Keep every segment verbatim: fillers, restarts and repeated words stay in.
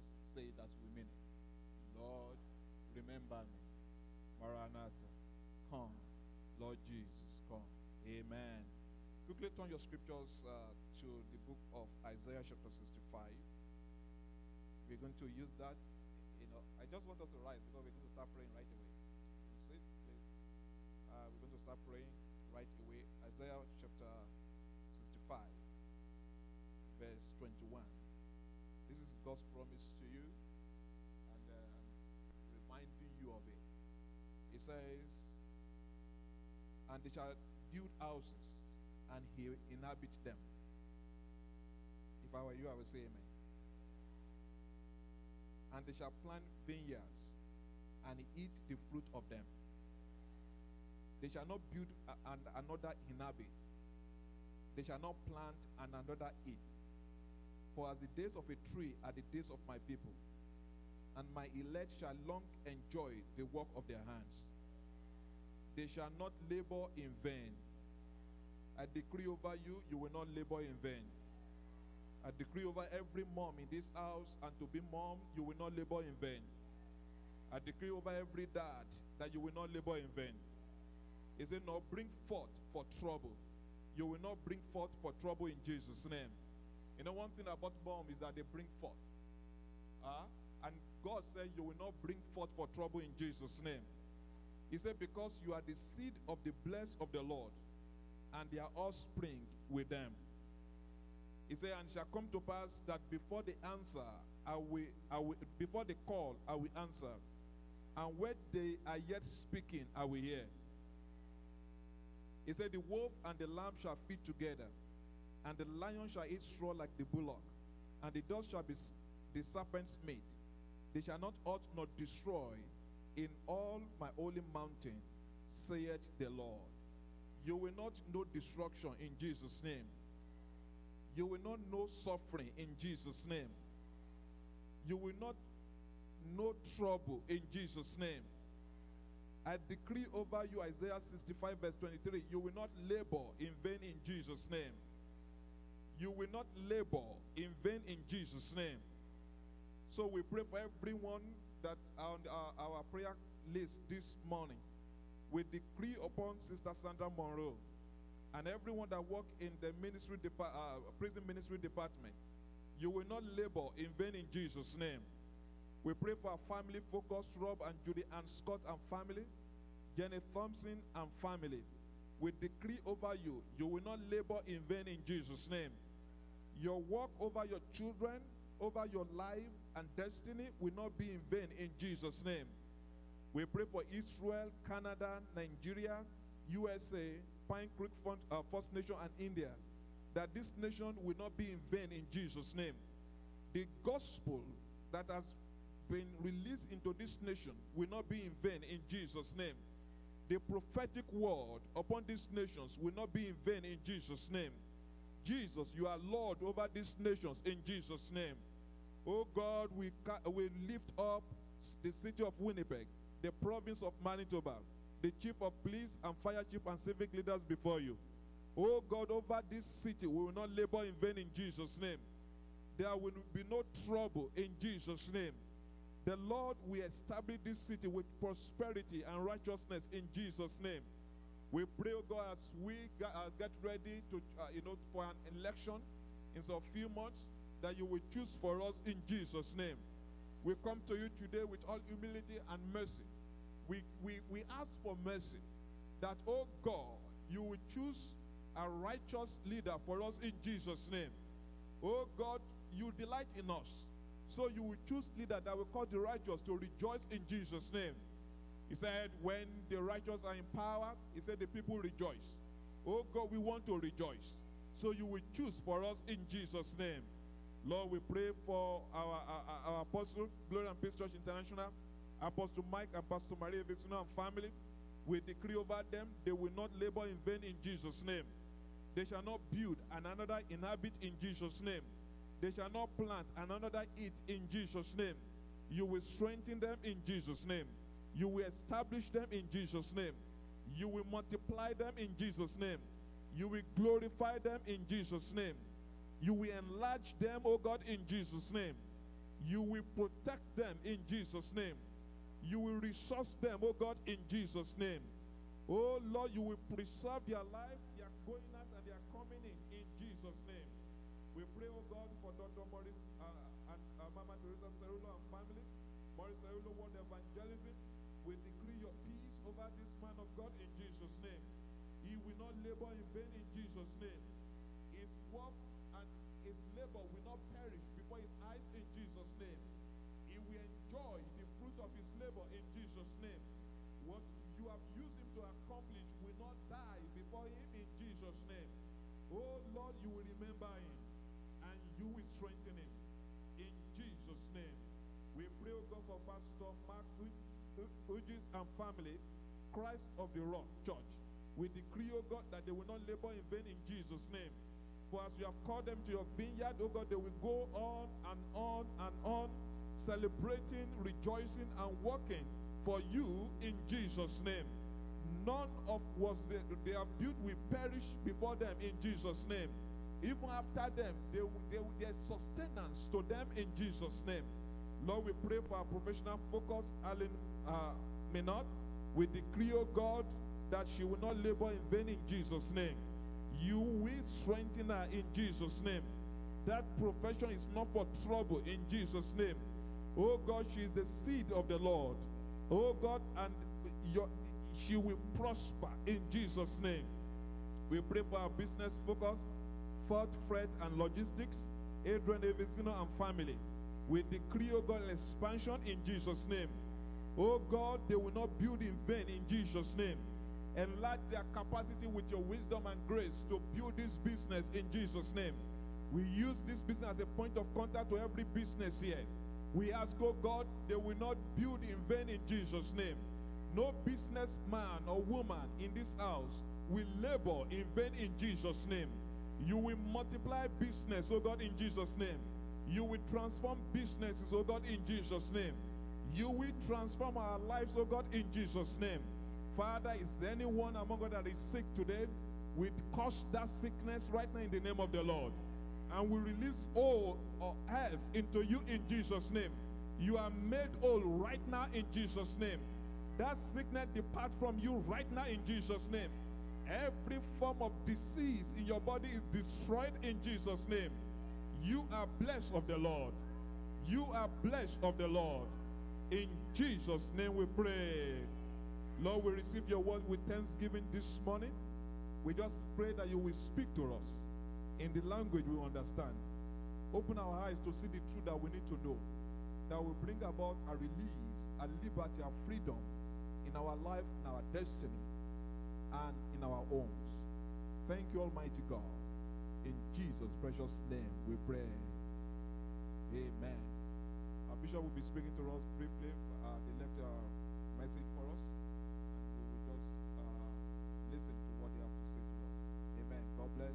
Let's say it as we mean it. Lord, remember me. Maranatha, come. Lord Jesus, come. Amen. Quickly turn your scriptures uh, to the book of Isaiah chapter sixty-five. We're going to use that. You know, I just want us to write because we're going to start praying right away. Sit, please. Uh, we're going to start praying right away. Isaiah chapter sixty-five, verse twenty-one. This is God's promise to you, and um, reminding you of it. It says, and they shall build houses, and he will inhabit them. If I were you, I would say amen. And they shall plant vineyards, and eat the fruit of them. They shall not build a, and another inhabit. They shall not plant and another eat. For as the days of a tree are the days of my people, and my elect shall long enjoy the work of their hands. They shall not labor in vain. I decree over you, you will not labor in vain. I decree over every mom in this house, and to be mom, you will not labor in vain. I decree over every dad that you will not labor in vain. He said, "No, bring forth for trouble." You will not bring forth for trouble in Jesus' name. You know, one thing about mom is that they bring forth. Uh, and God said, you will not bring forth for trouble in Jesus' name. He said, because you are the seed of the blessed of the Lord, and their offspring with them. He said, and it shall come to pass that before the answer, I will, I will, before the call, I will answer. And when they are yet speaking, I will hear. He said, the wolf and the lamb shall feed together, and the lion shall eat straw like the bullock, and the dog shall be the serpent's meat. They shall not hurt nor destroy in all my holy mountain, saith the Lord. You will not know destruction in Jesus' name. You will not know suffering in Jesus' name. You will not know trouble in Jesus' name. I decree over you, Isaiah sixty-five verse twenty-three, you will not labor in vain in Jesus' name. You will not labor in vain in Jesus' name. So we pray for everyone that are on our, our prayer list this morning. We decree upon Sister Sandra Monroe and everyone that work in the ministry depa- uh, prison ministry department. You will not labor in vain in Jesus' name. We pray for our family focus, Rob and Judy and Scott and family, Jenny Thompson and family. We decree over you, you will not labor in vain in Jesus' name. Your work over your children, over your life and destiny will not be in vain in Jesus' name. We pray for Israel, Canada, Nigeria, U S A, Pine Creek Fund, uh, First Nation and India, that this nation will not be in vain in Jesus' name. The gospel that has been released into this nation will not be in vain in Jesus' name. The prophetic word upon these nations will not be in vain in Jesus' name. Jesus, you are Lord over these nations in Jesus' name. Oh God, we, we lift up the city of Winnipeg, the province of Manitoba, the chief of police and fire chief and civic leaders before you. Oh God, over this city, we will not labor in vain in Jesus' name. There will be no trouble in Jesus' name. The Lord will establish this city with prosperity and righteousness in Jesus' name. We pray, oh God, as we get, uh, get ready to, uh, you know, for an election in some few months, that you will choose for us in Jesus' name. We come to you today with all humility and mercy. We, we, we ask for mercy, that, oh God, you will choose a righteous leader for us in Jesus' name. Oh God, you delight in us. So you will choose leader that will cause the righteous to rejoice in Jesus' name. He said, when the righteous are in power, he said the people rejoice. Oh God, we want to rejoice. So you will choose for us in Jesus' name. Lord, we pray for our, our, our apostle, Glory and Peace Church International, Apostle Mike and Pastor Maria Vicino and family. We decree over them, they will not labor in vain in Jesus' name. They shall not build and another inhabit in Jesus' name. They shall not plant and another eat in Jesus' name. You will strengthen them in Jesus' name. You will establish them in Jesus' name. You will multiply them in Jesus' name. You will glorify them in Jesus' name. You will enlarge them, oh God, in Jesus' name. You will protect them in Jesus' name. You will resource them, oh God, in Jesus' name. Oh Lord, you will preserve their life, their going out and their coming in, in Jesus' name. We pray, oh God, for Doctor Maurice uh, and uh, Mama Teresa Cerullo and family. Maurice Cerullo, World Evangelism. We decree your peace over this man of God in Jesus' name. He will not labor in vain in Jesus' name. His work and his labor will not perish before his eyes in Jesus' name. He will enjoy the fruit of his labor in Jesus' name. What you have used him to accomplish will not die before him in Jesus' name. Oh Lord, you will remember him and you will strengthen him in Jesus' name. We pray, oh God, for Pastor Mark Ujis and family, Christ of the Rock Church. We decree, oh God, that they will not labor in vain in Jesus' name. For as you have called them to your vineyard, oh God, they will go on and on and on, celebrating, rejoicing, and working for you in Jesus' name. None of what they, they have built will perish before them in Jesus' name. Even after them, they, they, there's sustenance to them in Jesus' name. Lord, we pray for our professional focus, Alan uh, Minot. We decree, oh God, that she will not labor in vain in Jesus' name. You will strengthen her in Jesus' name. That profession is not for trouble in Jesus' name. Oh God, she is the seed of the Lord. Oh God, and your, she will prosper in Jesus' name. We pray for our business focus, Ford, Freight, and Logistics, Adrian Evizino and family. We decree, oh God, expansion in Jesus' name. Oh God, they will not build in vain in Jesus' name. Enlarge their capacity with your wisdom and grace to build this business in Jesus' name. We use this business as a point of contact to every business here. We ask, oh God, they will not build in vain in Jesus' name. No businessman or woman in this house will labor in vain in Jesus' name. You will multiply business, oh God, in Jesus' name. You will transform businesses, oh God, in Jesus' name. You will transform our lives, oh God, in Jesus' name. Father, is there anyone among us that is sick today? We curse that sickness right now in the name of the Lord. And we release all or health into you in Jesus' name. You are made whole right now in Jesus' name. That sickness depart from you right now in Jesus' name. Every form of disease in your body is destroyed in Jesus' name. You are blessed of the Lord. You are blessed of the Lord. In Jesus' name we pray. Lord, we receive your word with thanksgiving this morning. We just pray that you will speak to us in the language we understand. Open our eyes to see the truth that we need to know, that will bring about a release, a liberty, a freedom in our life, in our destiny, and in our homes. Thank you, Almighty God. In Jesus' precious name we pray. Amen. Our bishop will be speaking to us briefly. Uh, they left a message for us, and we will just uh, listen to what they have to say to us. Amen. God bless.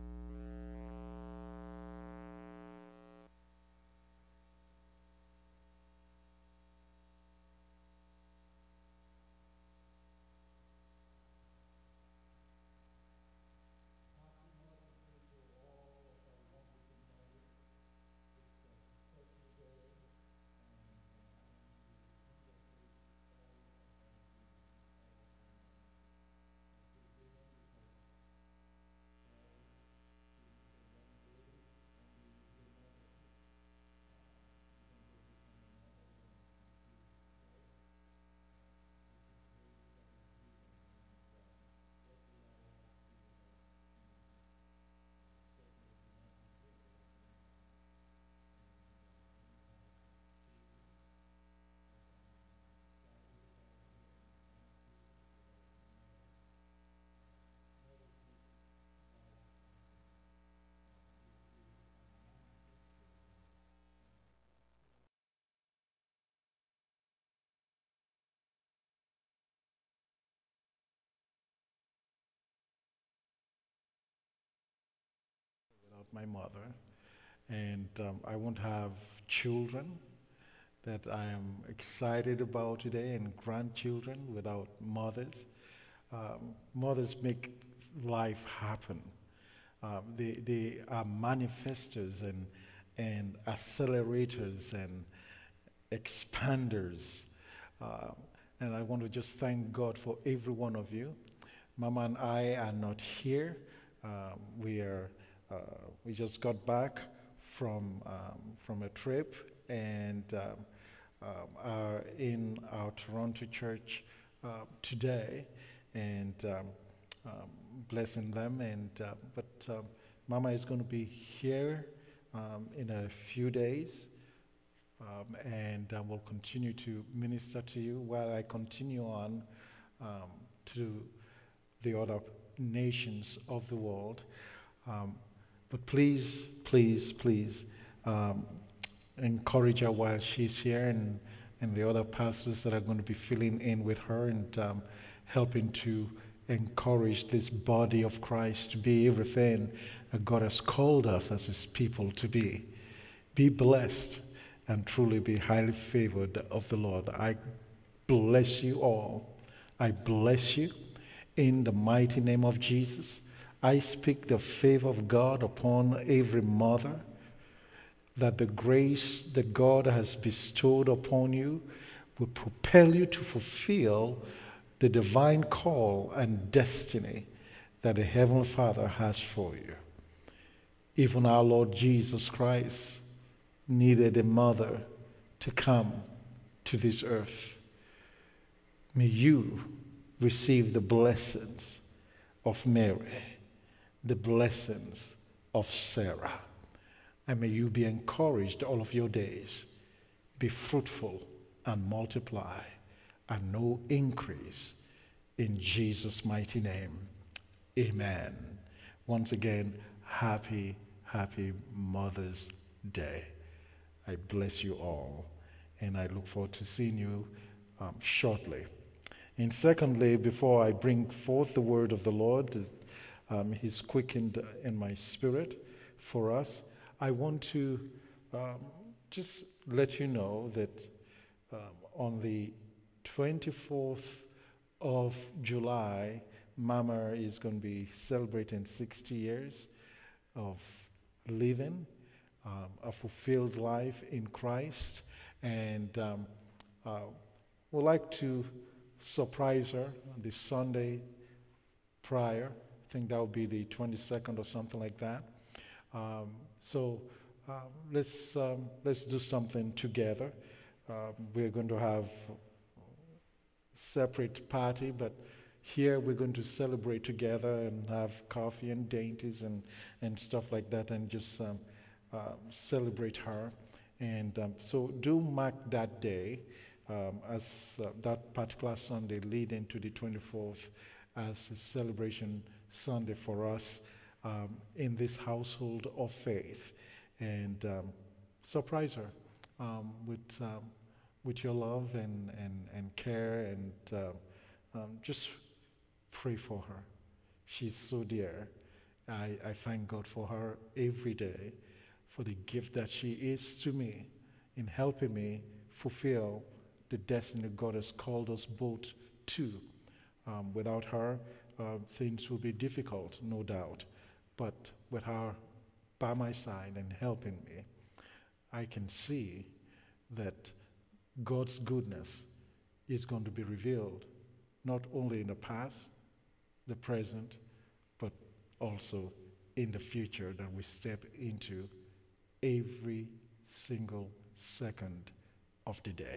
Without my mother, and um, I won't have children that I am excited about today, and grandchildren without mothers. Um, mothers make life happen. Um, they, they are manifestors and, and accelerators and expanders. Uh, and I want to just thank God for every one of you. Mama and I are not here. Um, we are. Uh, we just got back from um, from a trip and um, um, are in our Toronto church uh, today, and um, um, blessing them. And uh, but um, Mama is going to be here um, in a few days. Um, and uh, will continue to minister to you while I continue on um, to the other nations of the world. Um, but please, please, please um, encourage her while she's here, and, and the other pastors that are going to be filling in with her and um, helping to encourage this body of Christ to be everything that God has called us as His people to be. Be blessed and truly be highly favored of the Lord. I bless you all. I bless you in the mighty name of Jesus. I speak the favor of God upon every mother, that the grace that God has bestowed upon you will propel you to fulfill the divine call and destiny that the Heavenly Father has for you. Even our Lord Jesus Christ needed a mother to come to this earth. May you receive the blessings of Mary, the blessings of Sarah, and may you be encouraged all of your days. Be fruitful and multiply, and know increase in Jesus' mighty name. Amen. Once again, happy, happy Mother's Day. I bless you all, and I look forward to seeing you um, shortly. And secondly, before I bring forth the word of the Lord, um, He's quickened in my spirit for us, I want to um, just let you know that um, on the twenty-fourth of July, Mama is going to be celebrating sixty years of living Um, a fulfilled life in Christ, and um, uh, we'd like to surprise her on the Sunday prior. I think that would be the twenty-second or something like that. Um, so um, let's um, let's do something together. Um, we're going to have a separate party, but here we're going to celebrate together and have coffee and dainties and, and stuff like that, and just um, Uh, celebrate her. And um, so do mark that day um, as uh, that particular Sunday leading to the twenty-fourth as a celebration Sunday for us um, in this household of faith. And um, surprise her um, with um, with your love and, and, and care, and uh, um, just pray for her. She's so dear. I, I thank God for her every day, for the gift that she is to me in helping me fulfill the destiny God has called us both to. Um, without her, uh, things will be difficult, no doubt. But with her by my side and helping me, I can see that God's goodness is going to be revealed, not only in the past, the present, but also in the future that we step into every single second of the day.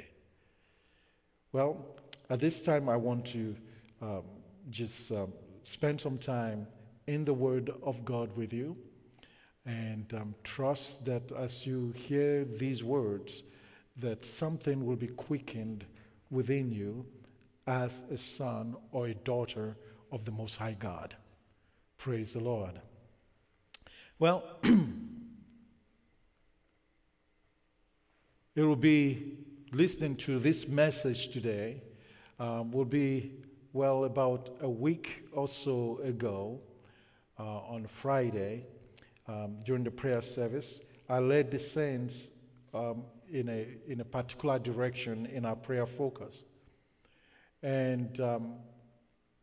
Well, at this time, I want to um, just um, spend some time in the Word of God with you, and um, trust that as you hear these words, that something will be quickened within you as a son or a daughter of the Most High God. Praise the Lord. Well, it will be listening to this message today um, will be, well, about a week or so ago uh, on Friday um, during the prayer service. I led the saints um, in a in a particular direction in our prayer focus. And um,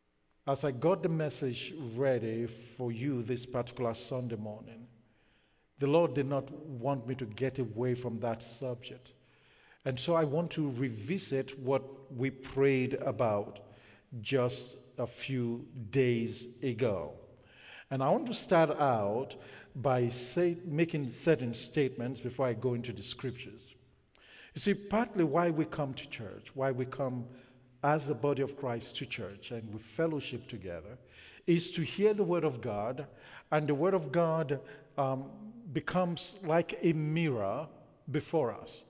as I got the message ready for you this particular Sunday morning, The Lord did not want me to get away from that subject. And so I want to revisit what we prayed about just a few days ago. And I want to start out by say, making certain statements before I go into the scriptures. You see, partly why we come to church, why we come as the body of Christ to church and we fellowship together, is to hear the Word of God, and the Word of God um, becomes like a mirror before us.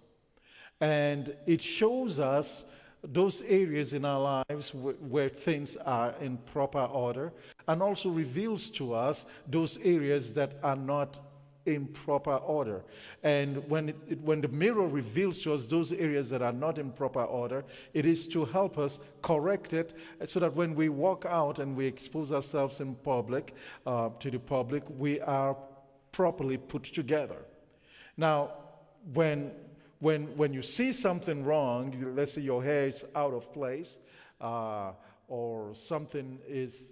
And it shows us those areas in our lives where, where things are in proper order, and also reveals to us those areas that are not in proper order. And when it, it, when the mirror reveals to us those areas that are not in proper order, it is to help us correct it, so that when we walk out and we expose ourselves in public, uh, to the public, we are properly put together. Now, when when when you see something wrong, you, let's say your hair is out of place, uh, or something is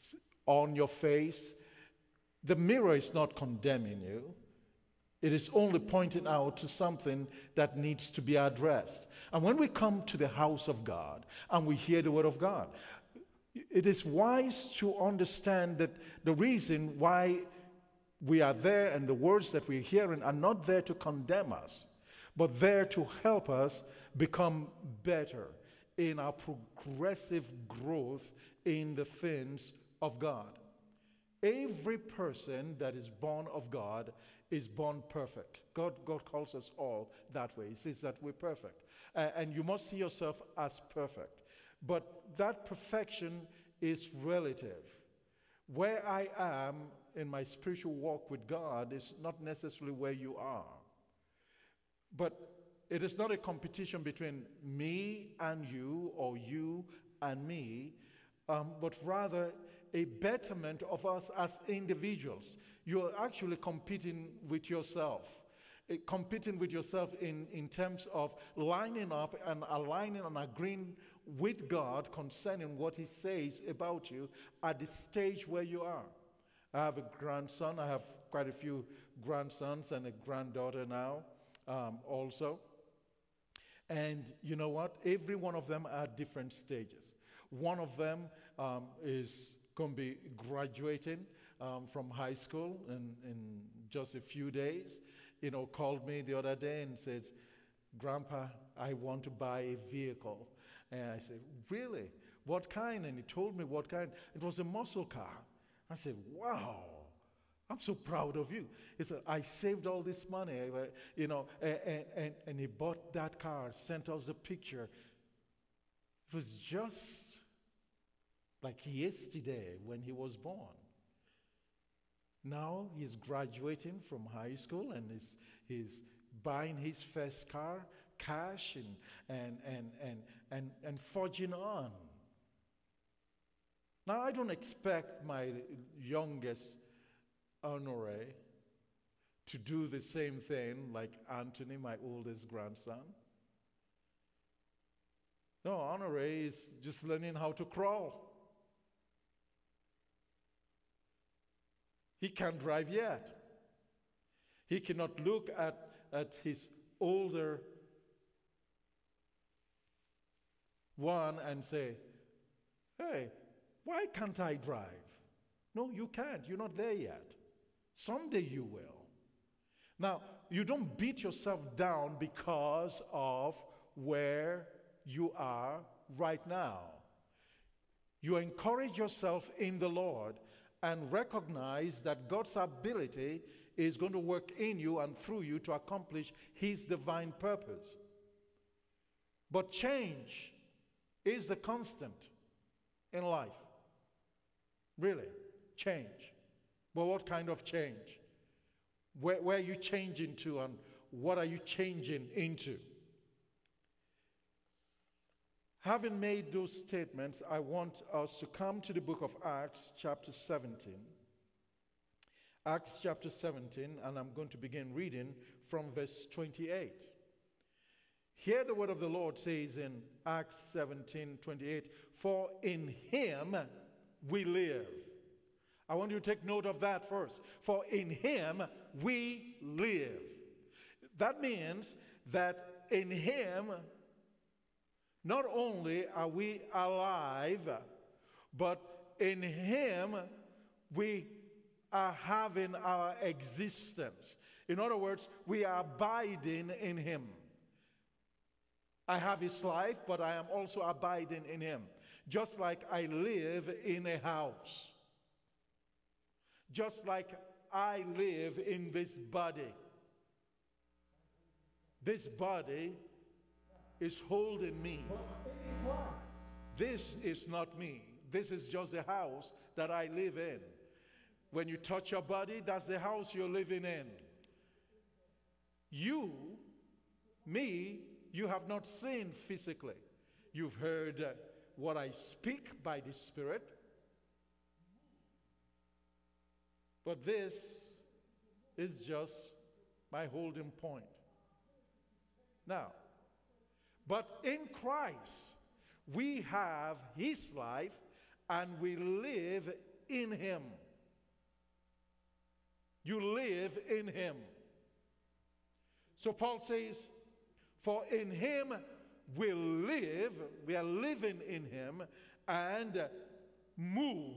on your face, the mirror is not condemning you. It is only pointing out to something that needs to be addressed. And when we come to the house of God and we hear the Word of God, it is wise to understand that the reason why we are there and the words that we're hearing are not there to condemn us, but there to help us become better in our progressive growth in the things of God. Every person that is born of God is born perfect. God, God calls us all that way. He says that we're perfect. Uh, and you must see yourself as perfect. But that perfection is relative. Where I am in my spiritual walk with God is not necessarily where you are. But it is not a competition between me and you, or you and me, um, but rather a betterment of us as individuals. You're actually competing with yourself. Uh, competing with yourself in, in terms of lining up and aligning and agreeing with God concerning what He says about you at the stage where you are. I have a grandson. I have quite a few grandsons and a granddaughter now um, also. And you know what? Every one of them are at different stages. One of them um, is going to be graduating um, from high school in, in just a few days. You know, called me the other day and said, "Grandpa, I want to buy a vehicle." And I said, "Really? What kind?" And he told me what kind. It was a muscle car. I said, "Wow, I'm so proud of you." He said, "I saved all this money, you know," and, and, and he bought that car, sent us a picture. It was just like yesterday when he was born. Now he's graduating from high school and he's, he's buying his first car, cash, and, and, and, and, and, and forging on. Now, I don't expect my youngest Honore to do the same thing like Anthony, my oldest grandson. No, Honore is just learning how to crawl. He can't drive yet. He cannot look at, at his older one and say, "Hey, why can't I drive?" No, you can't. You're not there yet. Someday you will. Now, you don't beat yourself down because of where you are right now. You encourage yourself in the Lord and recognize that God's ability is going to work in you and through you to accomplish His divine purpose. But change is the constant in life. Really, change. But what kind of change? Where, where are you changing to, and what are you changing into? Having made those statements, I want us to come to the book of Acts, chapter seventeen. Acts chapter seventeen, and I'm going to begin reading from verse twenty-eight. Here the word of the Lord says in Acts seventeen twenty-eight, "For in Him we live I want you to take note of that first. For in him we live. That means that in him, not only are we alive, but in him we are having our existence. In other words, we are abiding in him. I have his life, but I am also abiding in him. Just like I live in a house. Just like I live in this body. This body is holding me. This is not me. This is just the house that I live in. When you touch your body, that's the house you're living in. You, me, you have not seen physically. You've heard uh, what I speak by the Spirit. But this is just my holding point. Now, but in Christ, we have his life and we live in him. You live in him. So Paul says, for in him we live, we are living in him and move.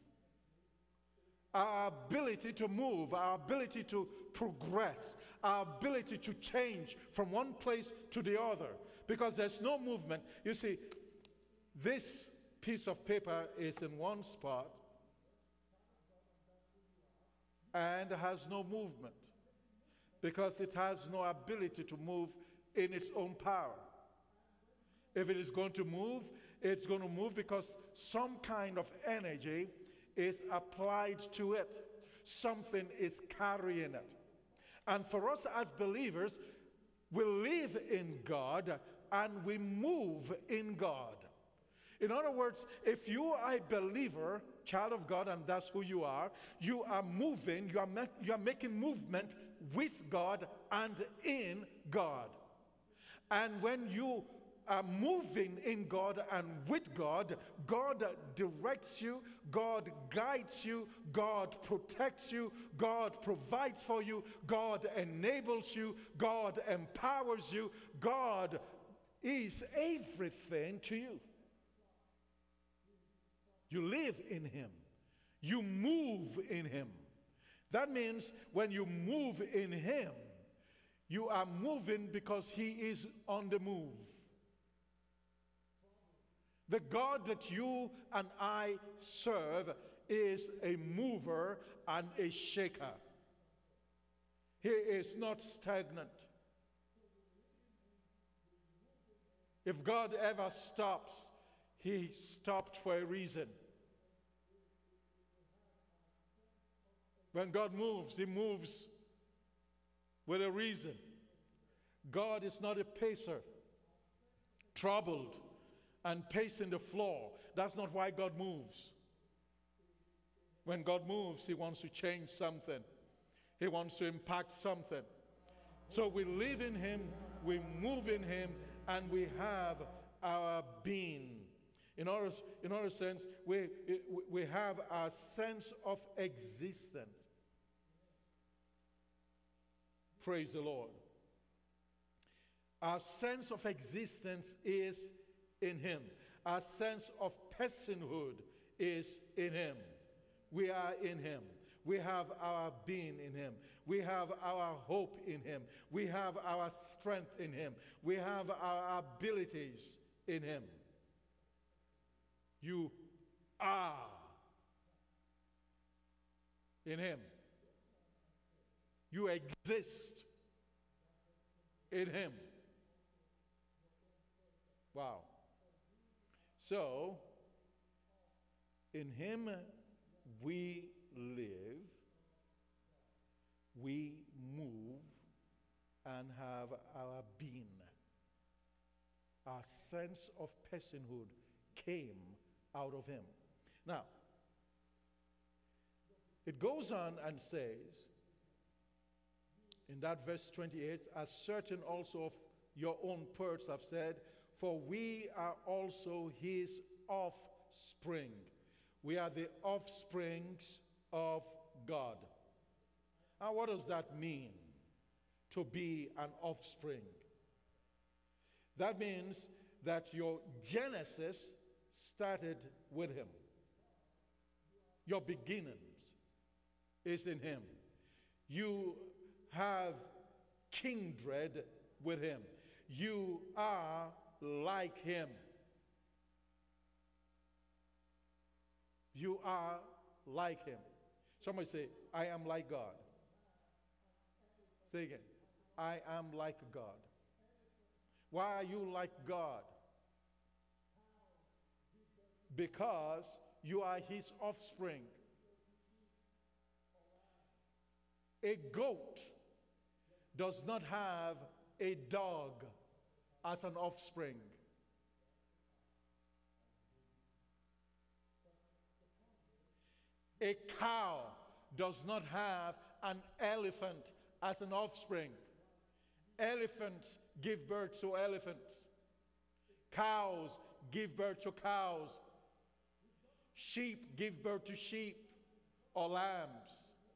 Our ability to move, our ability to progress, our ability to change from one place to the other. Because there's no movement. You see, this piece of paper is in one spot and has no movement. Because it has no ability to move in its own power. If it is going to move, it's going to move because some kind of energy is applied to it. Something is carrying it. And for us as believers, we live in God and we move in God. In other words, if you are a believer, child of God, and that's who you are, you are moving, you are, ma- you are making movement with God and in God. And when you are moving in God and with God, God directs you, God guides you, God protects you, God provides for you, God enables you, God empowers you, God is everything to you. You live in him. You move in him. That means when you move in him, you are moving because he is on the move. The God that you and I serve is a mover and a shaker. He is not stagnant. If God ever stops, he stopped for a reason. When God moves, he moves with a reason. God is not a pacer, troubled and pacing the floor. That's not why God moves. When God moves, he wants to change something. He wants to impact something. So we live in him, we move in him, and we have our being. In other, in other sense, we, we have our sense of existence. Praise the Lord. Our sense of existence is in him. Our sense of personhood is in him. We are in him. We have our being in him. We have our hope in him. We have our strength in him. We have our abilities in him. You are in him. You exist in him. Wow. So, in him we live, we move, and have our being. Our sense of personhood came out of him. Now, it goes on and says, in that verse twenty-eight, as certain also of your own words have said, for we are also his offspring. We are the offsprings of God. And what does that mean, to be an offspring? That means that your genesis started with him. Your beginnings is in him. You have kindred with him. You are like him. You are like him. Somebody say, I am like God. Say again. I am like God. Why are you like God? Because you are his offspring. A goat does not have a dog as an offspring. A cow does not have an elephant as an offspring. Elephants give birth to elephants. Cows give birth to cows. Sheep give birth to sheep or lambs.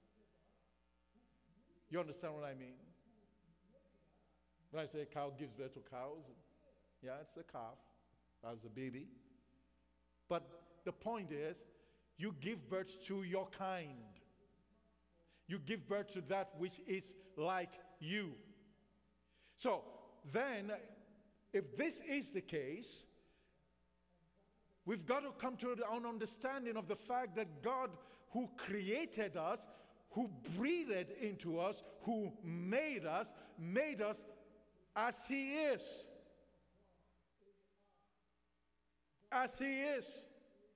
You understand what I mean? When I say a cow gives birth to cows, yeah, it's a calf. That's a baby. But the point is, you give birth to your kind. You give birth to that which is like you. So then, if this is the case, we've got to come to an understanding of the fact that God, who created us, who breathed into us, who made us, made us as he is. As he is.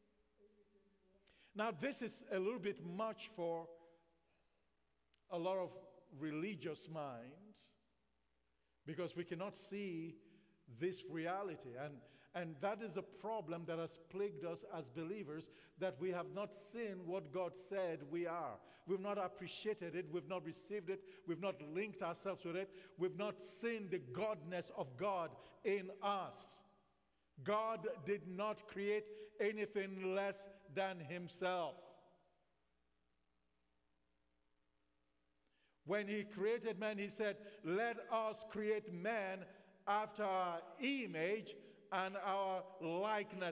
Now, this is a little bit much for a lot of religious minds, because we cannot see this reality. And, and that is a problem that has plagued us as believers, that we have not seen what God said we are. We've not appreciated it. We've not received it. We've not linked ourselves with it. We've not seen the godness of God in us. God did not create anything less than himself. When he created man, he said, let us create man after our image and our likeness.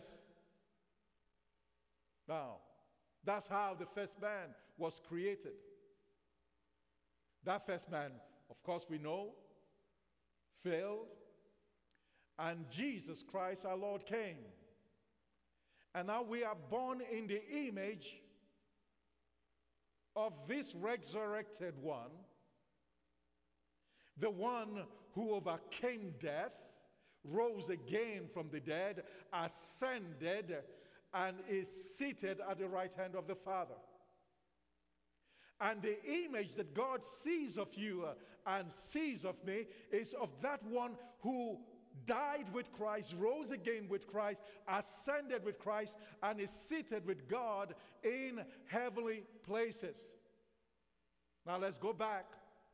Now, that's how the first man was created. That first man, of course, we know, failed. And Jesus Christ, our Lord, came. And now we are born in the image of this resurrected one, the one who overcame death, rose again from the dead, ascended, and is seated at the right hand of the Father. And the image that God sees of you uh, and sees of me is of that one who died with Christ, rose again with Christ, ascended with Christ, and is seated with God in heavenly places. Now let's go back.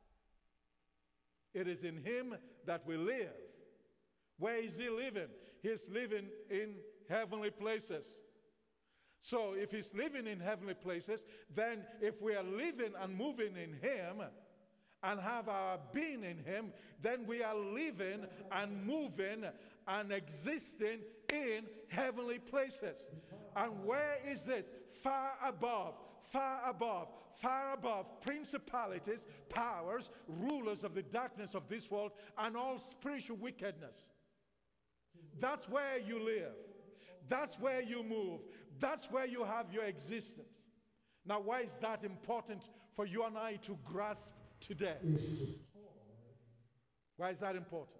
It is in him that we live. Where is he living? He's living in heavenly places. So if he's living in heavenly places, then if we are living and moving in him and have our being in him, then we are living and moving and existing in heavenly places. And where is this? Far above, far above, far above principalities, powers, rulers of the darkness of this world, and all spiritual wickedness. That's where you live. That's where you move. That's where you have your existence. Now, why is that important for you and I to grasp today? Why is that important?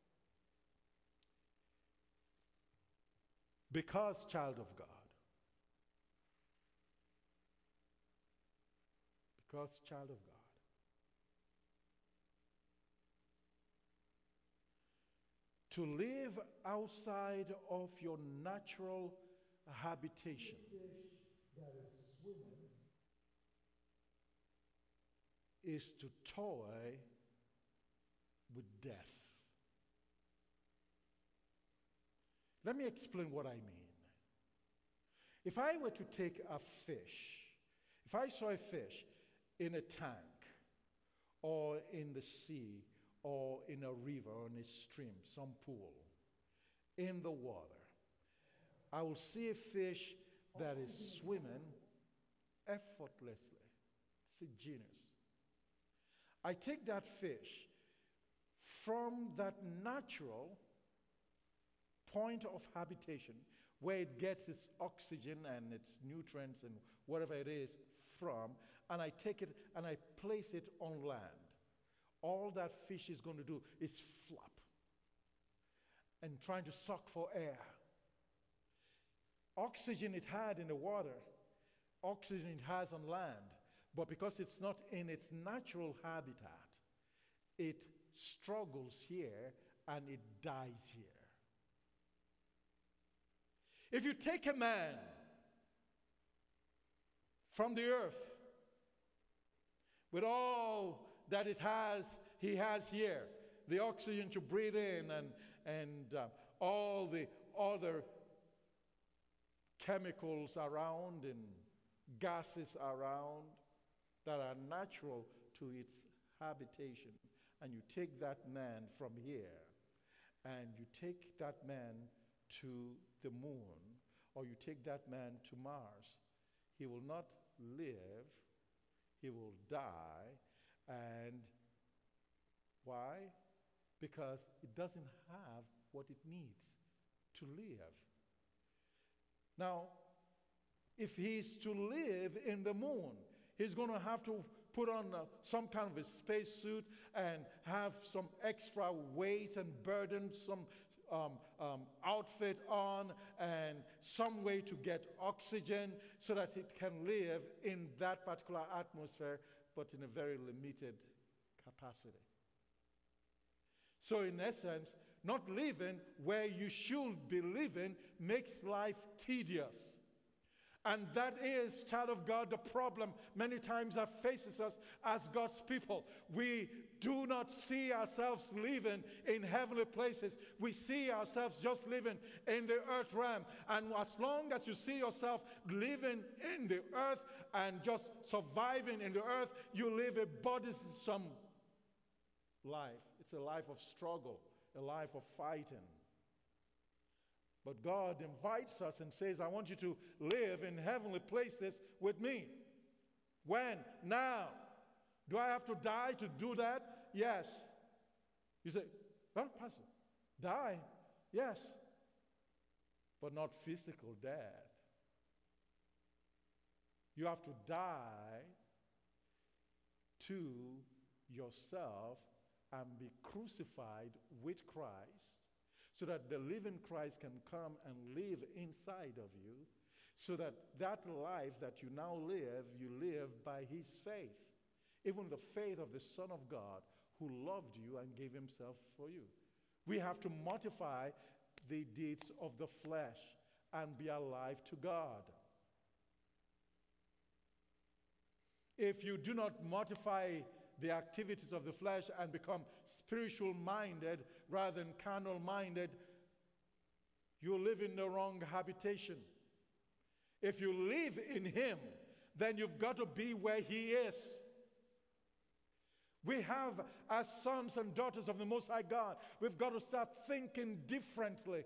Because, child of God, because, child of God, to live outside of your natural habitation is to toy with death. Let me explain what I mean. If I were to take a fish, if If I saw a fish in a tank or in the sea or in a river or in a stream, some pool, in the water, I will see a fish that is swimming effortlessly. It's a genius. I take that fish from that natural point of habitation where it gets its oxygen and its nutrients and whatever it is from, and I take it and I place it on land. All that fish is going to do is flap and trying to suck for air. Oxygen it had in the water, oxygen it has on land, but because it's not in its natural habitat, it struggles here and it dies here. If you take a man from the earth with all that it has, he has here, the oxygen to breathe in and, and uh, all the other chemicals around and gases around that are natural to its habitation, and you take that man from here and you take that man to the moon, or you take that man to Mars, he will not live, he will die. And why? Because it doesn't have what it needs to live. Now, if he's to live in the moon, he's going to have to put on uh, some kind of a spacesuit and have some extra weight and burden, some um, um, outfit on, and some way to get oxygen so that it can live in that particular atmosphere, but in a very limited capacity. So in essence, not living where you should be living makes life tedious. And that is, child of God, the problem many times that faces us as God's people. We do not see ourselves living in heavenly places. We see ourselves just living in the earth realm. And as long as you see yourself living in the earth and just surviving in the earth, you live a burdensome life. It's a life of struggle, a life of fighting. But God invites us and says, I want you to live in heavenly places with me. When? Now. Do I have to die to do that? Yes. You say, well, Pastor, die? Yes. But not physical death. You have to die to yourself and be crucified with Christ, so that the living Christ can come and live inside of you, so that that life that you now live, you live by his faith, even the faith of the Son of God who loved you and gave himself for you. We have to mortify the deeds of the flesh and be alive to God. If you do not mortify the activities of the flesh and become spiritual minded rather than carnal minded, you live in the wrong habitation. If you live in him, then you've got to be where he is. We have, as sons and daughters of the Most High God, we've got to start thinking differently.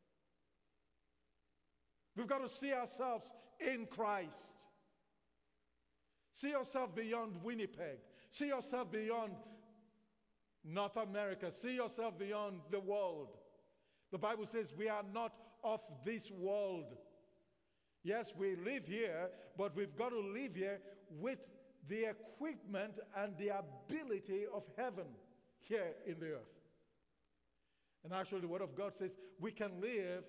We've got to see ourselves in Christ. See yourself beyond Winnipeg. See yourself beyond North America. See yourself beyond the world. The Bible says we are not of this world. Yes, we live here, but we've got to live here with the equipment and the ability of heaven here in the earth. And actually, the Word of God says we can live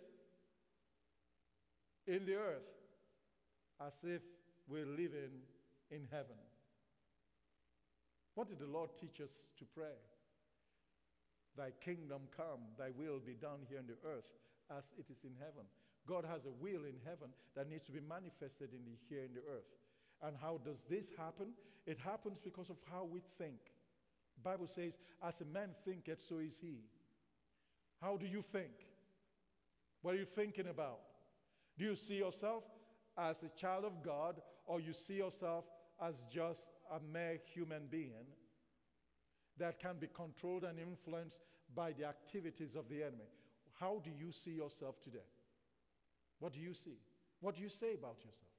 in the earth as if we're living in heaven. What did the Lord teach us to pray? Thy kingdom come, thy will be done here on the earth as it is in heaven. God has a will in heaven that needs to be manifested in the, here in the earth. And how does this happen? It happens because of how we think. The Bible says, as a man thinketh, so is he. How do you think? What are you thinking about? Do you see yourself as a child of God, or you see yourself as just a mere human being that can be controlled and influenced by the activities of the enemy. How do you see yourself today? What do you see? What do you say about yourself?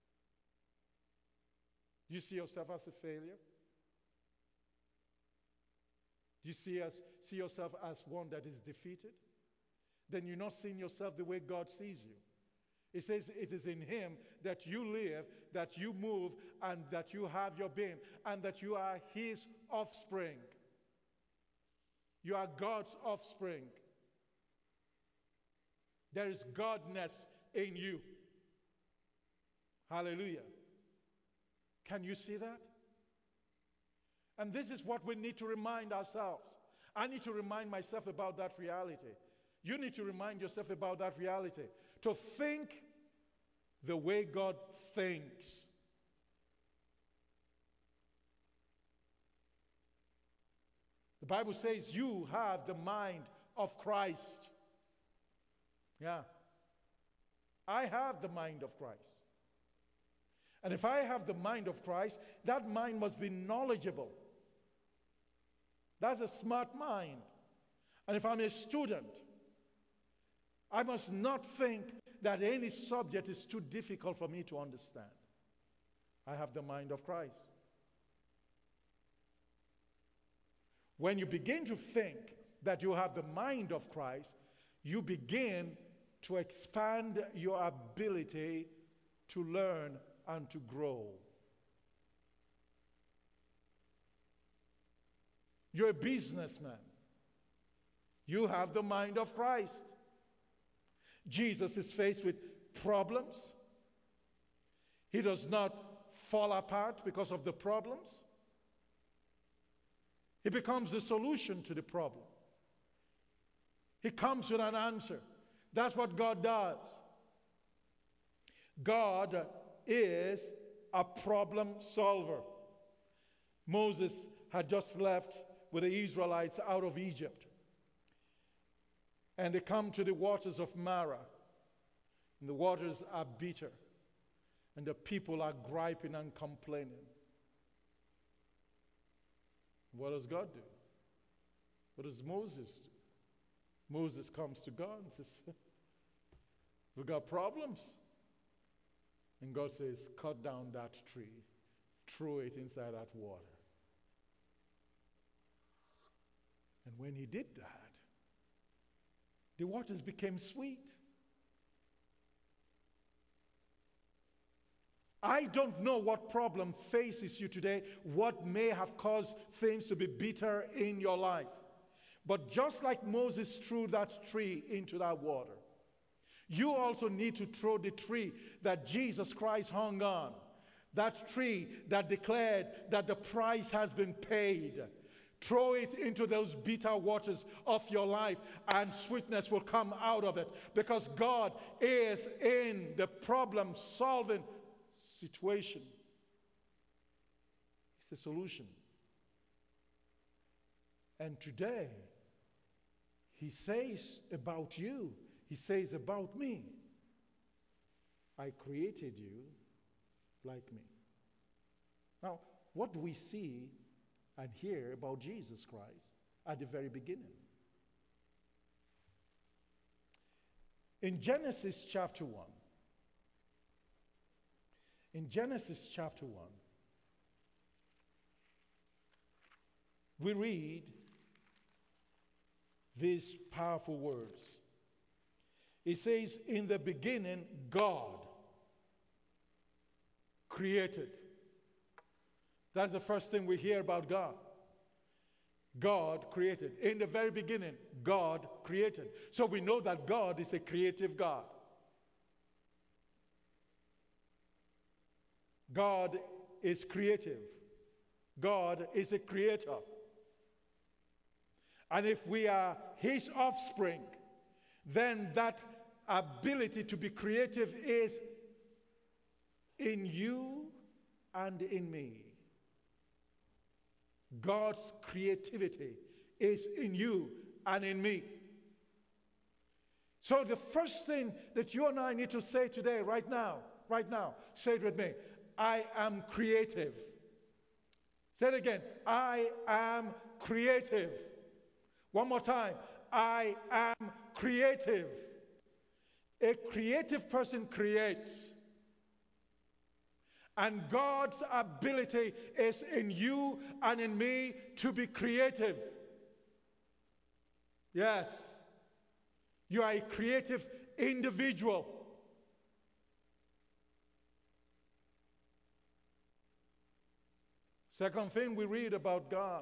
Do you see yourself as a failure? Do you see, as, see yourself as one that is defeated? Then you're not seeing yourself the way God sees you. It says it is in Him that you live, that you move, and that you have your being, and that you are His offspring. You are God's offspring. There is Godness in you. Hallelujah. Can you see that? And this is what we need to remind ourselves. I need to remind myself about that reality. You need to remind yourself about that reality. To think the way God thinks. The Bible says you have the mind of Christ. Yeah. I have the mind of Christ. And if I have the mind of Christ, that mind must be knowledgeable. That's a smart mind. And if I'm a student, I must not think that any subject is too difficult for me to understand. I have the mind of Christ. When you begin to think that you have the mind of Christ, you begin to expand your ability to learn and to grow. You're a businessman. You have the mind of Christ. Jesus is faced with problems. He does not fall apart because of the problems. He becomes the solution to the problem. He comes with an answer. That's what God does. God is a problem solver. Moses had just left with the Israelites out of Egypt. And they come to the waters of Marah. And the waters are bitter. And the people are griping and complaining. What does God do? What does Moses do? Moses comes to God and says, we've got problems. And God says, cut down that tree. Throw it inside that water. And when he did that, the waters became sweet. I don't know what problem faces you today, what may have caused things to be bitter in your life. But just like Moses threw that tree into that water, you also need to throw the tree that Jesus Christ hung on. That tree that declared that the price has been paid. Throw it into those bitter waters of your life and sweetness will come out of it. Because God is in the problem-solving situation. It's the solution. And today, He says about you, He says about me, I created you like me. Now, what do we see and hear about Jesus Christ at the very beginning? In Genesis chapter one, in Genesis chapter one, we read these powerful words. It says, in the beginning, God created. That's the first thing we hear about God. God created. In the very beginning, God created. So we know that God is a creative God. God is creative. God is a creator. And if we are His offspring, then that ability to be creative is in you and in me. God's creativity is in you and in me. So the first thing that you and I need to say today, right now, right now, say it with me. I am creative. Say it again. I am creative. One more time. I am creative. A creative person creates. And God's ability is in you and in me to be creative. Yes. You are a creative individual. Second thing we read about God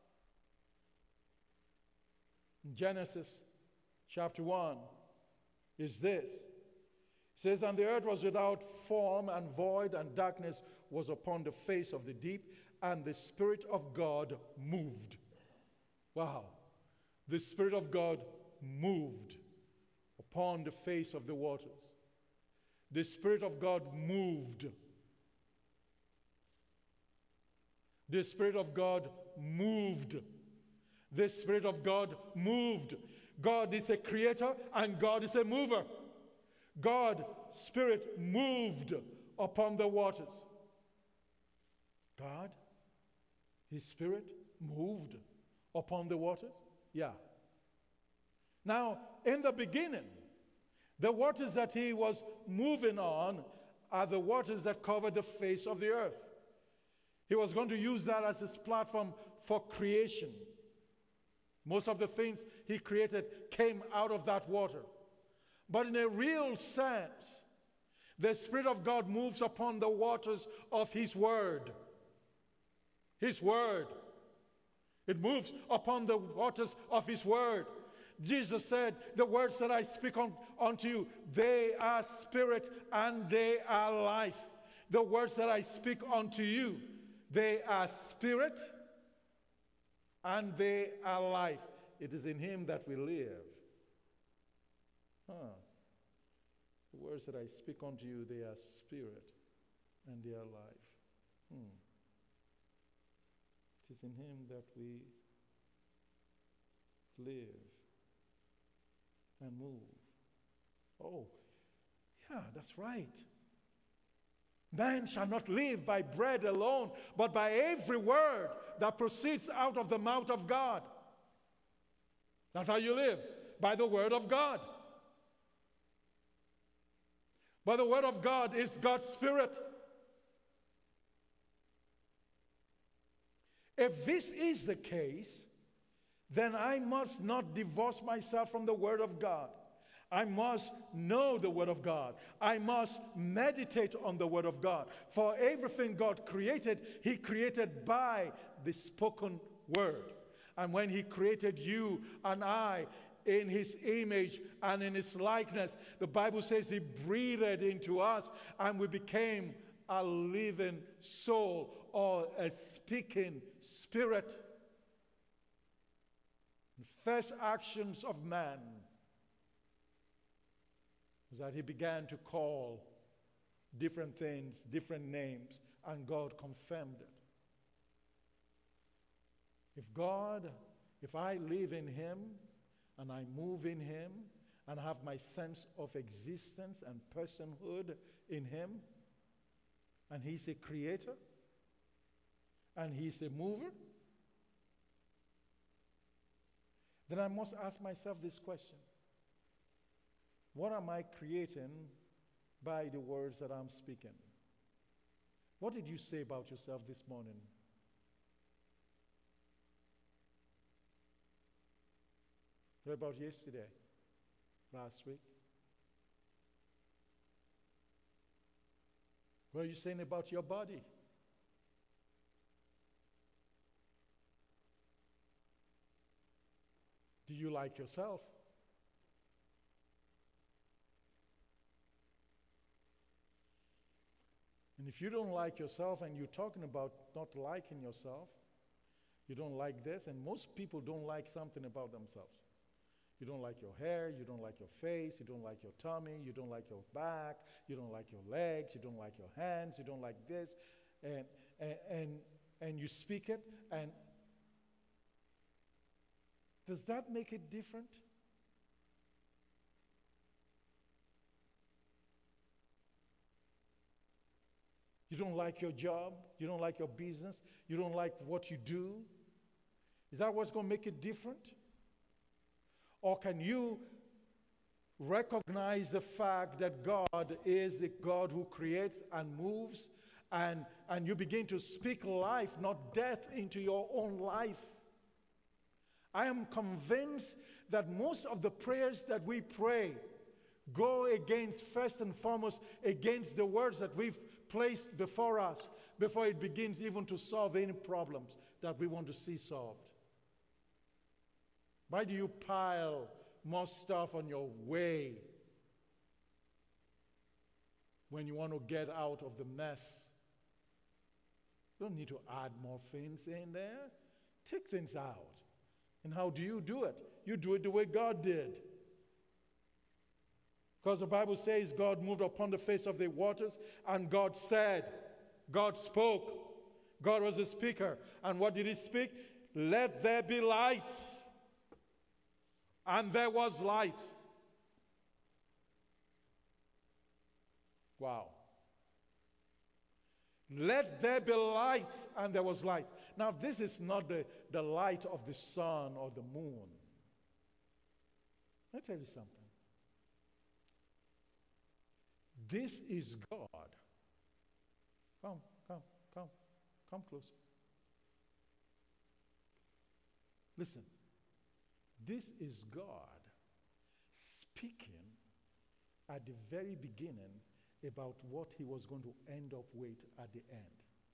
in Genesis chapter one is this. It says, and the earth was without form and void, and darkness was upon the face of the deep, and the Spirit of God moved. Wow. The Spirit of God moved upon the face of the waters. The Spirit of God moved. The Spirit of God moved. The Spirit of God moved. God is a creator and God is a mover. God, Spirit, moved upon the waters. God, His Spirit moved upon the waters? Yeah. Now, in the beginning, the waters that He was moving on are the waters that cover the face of the earth. He was going to use that as His platform for creation. Most of the things He created came out of that water. But in a real sense, the Spirit of God moves upon the waters of His Word. His Word. It moves upon the waters of His Word. Jesus said, the words that I speak on, unto you, they are spirit and they are life. The words that I speak unto you, they are spirit and they are life. It is in Him that we live. Huh. The words that I speak unto you, they are spirit and they are life. Hmm. It is in Him that we live and move. Oh, yeah, that's right. Man shall not live by bread alone, but by every word that proceeds out of the mouth of God. That's how you live, by the word of God. But the word of God is God's Spirit. If this is the case, then I must not divorce myself from the word of God. I must know the word of God. I must meditate on the word of God. For everything God created, He created by the spoken word. And when He created you and I in His image and in His likeness, the Bible says He breathed into us and we became a living soul or a speaking spirit. The first actions of man was that he began to call different things, different names, and God confirmed it. If God, if I live in Him, and I move in Him, and have my sense of existence and personhood in Him, and He's a creator, and He's a mover, then I must ask myself this question. What am I creating by the words that I'm speaking? What did you say about yourself this morning? What about yesterday? Last week? What are you saying about your body? Do you like yourself? And if you don't like yourself and you're talking about not liking yourself, you don't like this, and most people don't like something about themselves. You don't like your hair, you don't like your face, you don't like your tummy, you don't like your back, you don't like your legs, you don't like your hands, you don't like this, and and and, and you speak it, and does that make it different? You You don't like your job? You don't like your business? You don't like what you do? Is that what's going to make it different? Or can you recognize the fact that God is a God who creates and moves, and, and you begin to speak life, not death, into your own life? I am convinced that most of the prayers that we pray go against, first and foremost, against the words that we've placed before us before it begins even to solve any problems that we want to see solved. Why do you pile more stuff on your way when you want to get out of the mess? You don't need to add more things in there. Take things out. And how do you do it? You do it the way God did. Because the Bible says God moved upon the face of the waters, and God said, God spoke. God was a speaker. And what did he speak? Let there be light. And there was light. Wow. Let there be light, and there was light. Now, this is not the, the light of the sun or the moon. Let me tell you something. This is God. Come, come, come, come closer. Listen. This is God speaking at the very beginning about what he was going to end up with at the end.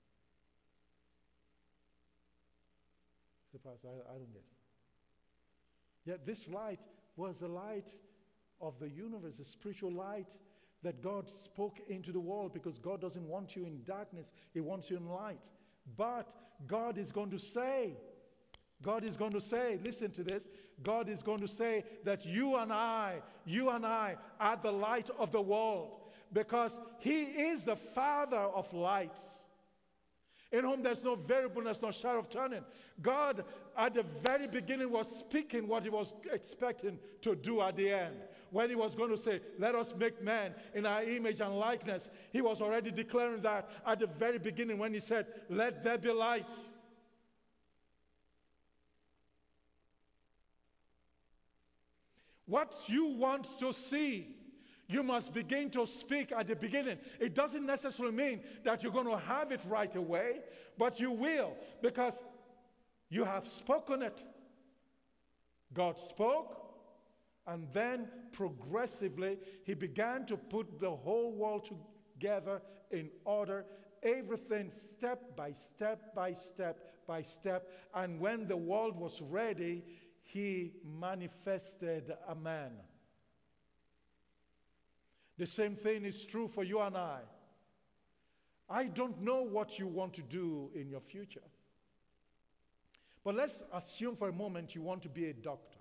Say, Pastor, I, I don't get it. Yet this light was the light of the universe, the spiritual light that God spoke into the world, because God doesn't want you in darkness. He wants you in light. But God is going to say, God is going to say, listen to this, God is going to say that you and I, you and I are the light of the world, because he is the Father of lights, in whom there's no variableness, no shadow of turning. God, at the very beginning, was speaking what he was expecting to do at the end. When he was going to say, let us make man in our image and likeness, he was already declaring that at the very beginning when he said, let there be light. What you want to see, you must begin to speak at the beginning. It doesn't necessarily mean that you're going to have it right away, but you will, because you have spoken it. God spoke, and then progressively he began to put the whole world together in order, everything step by step by step by step. And when the world was ready, he manifested a man. The same thing is true for you and I. I don't know what you want to do in your future. But let's assume for a moment you want to be a doctor.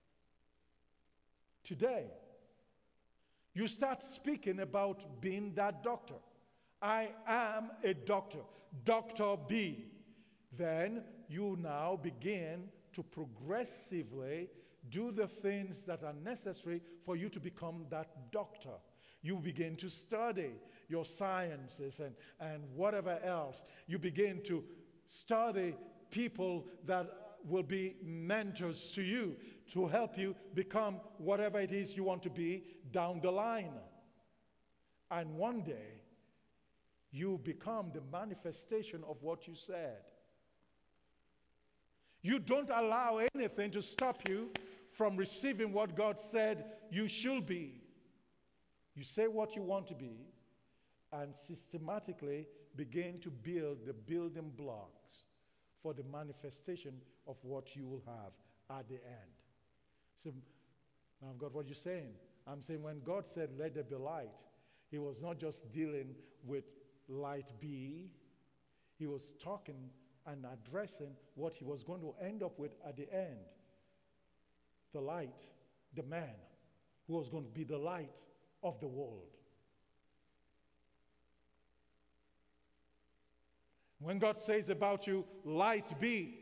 Today, you start speaking about being that doctor. I am a doctor, Doctor B. Then you now begin to progressively do the things that are necessary for you to become that doctor. You begin to study your sciences and, and whatever else. You begin to study people that will be mentors to you to help you become whatever it is you want to be down the line. And one day, you become the manifestation of what you said. You don't allow anything to stop you from receiving what God said you should be. You say what you want to be and systematically begin to build the building blocks for the manifestation of what you will have at the end. So, now I've got what you're saying. I'm saying when God said, let there be light, he was not just dealing with light B. He was talking and addressing what he was going to end up with at the end. The light, the man who was going to be the light of the world. When God says about you, light be,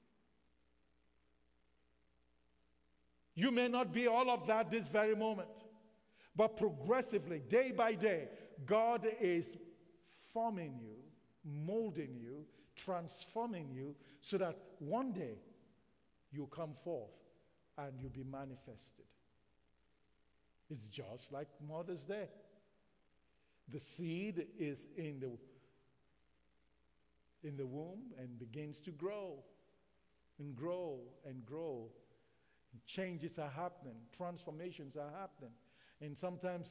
you may not be all of that this very moment, but progressively, day by day, God is forming you, molding you, transforming you, so that one day you come forth and you'll be manifested. It's just like Mother's Day. The seed is in the, in the womb and begins to grow and grow and grow. Changes are happening, transformations are happening. And sometimes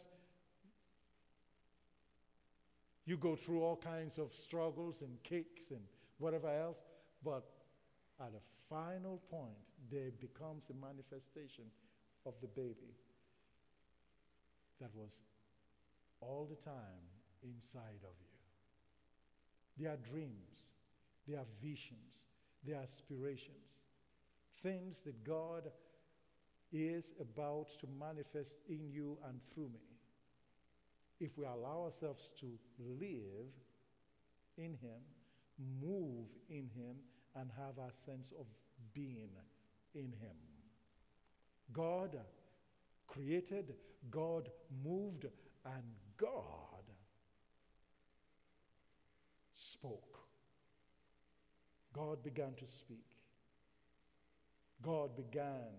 you go through all kinds of struggles and kicks and whatever else, but at a final point, there becomes a manifestation of the baby that was all the time inside of you. There are dreams, there are visions, there are aspirations, things that God is about to manifest in you and through me, if we allow ourselves to live in Him, move in Him, and have our sense of being in Him. God created, God moved, and God spoke. God began to speak. God began.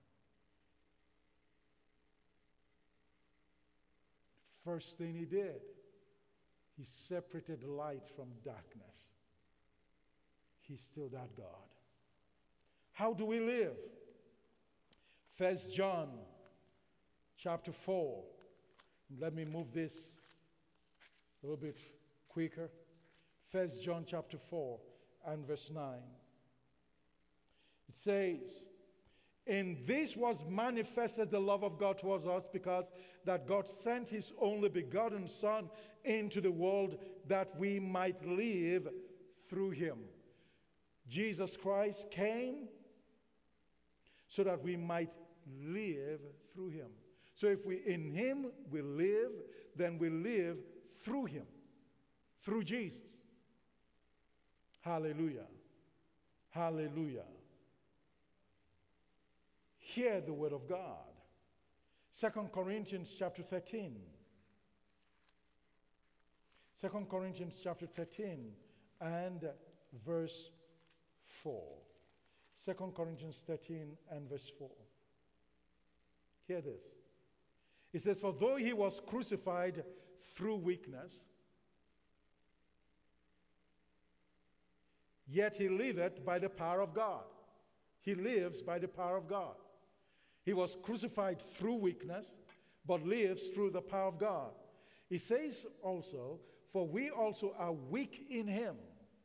First thing He did, He separated light from darkness. He's still that God. How do we live? First John chapter four. Let me move this a little bit quicker. First John chapter four and verse nine. It says, "In this was manifested the love of God towards us, because that God sent His only begotten Son into the world that we might live through Him." Jesus Christ came so that we might live through Him. So if we in Him we live, then we live through Him, through Jesus. Hallelujah. Hallelujah. Hear the word of God. Second Corinthians chapter thirteen. Second Corinthians chapter thirteen and verse four. Second Corinthians thirteen and verse four. Hear this. It says, "For though He was crucified through weakness, yet He liveth by the power of God." He lives by the power of God. He was crucified through weakness, but lives through the power of God. He says also, "For we also are weak in Him."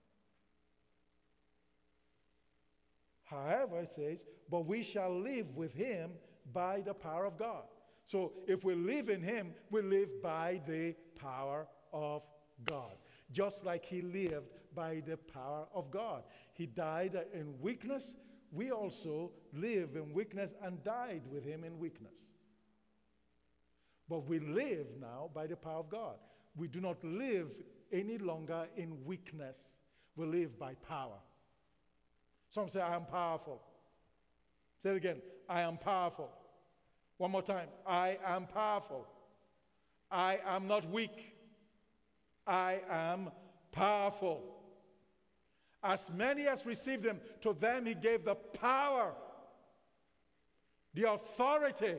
However, it says, "But we shall live with Him by the power of God." So if we live in Him, we live by the power of God. Just like He lived by the power of God. He died in weakness. We also live in weakness and died with Him in weakness. But we live now by the power of God. We do not live any longer in weakness. We live by power. Some say, "I am powerful." Say it again. I am powerful. One more time. I am powerful. I am not weak. I am powerful. As many as received Him, to them He gave the power, the authority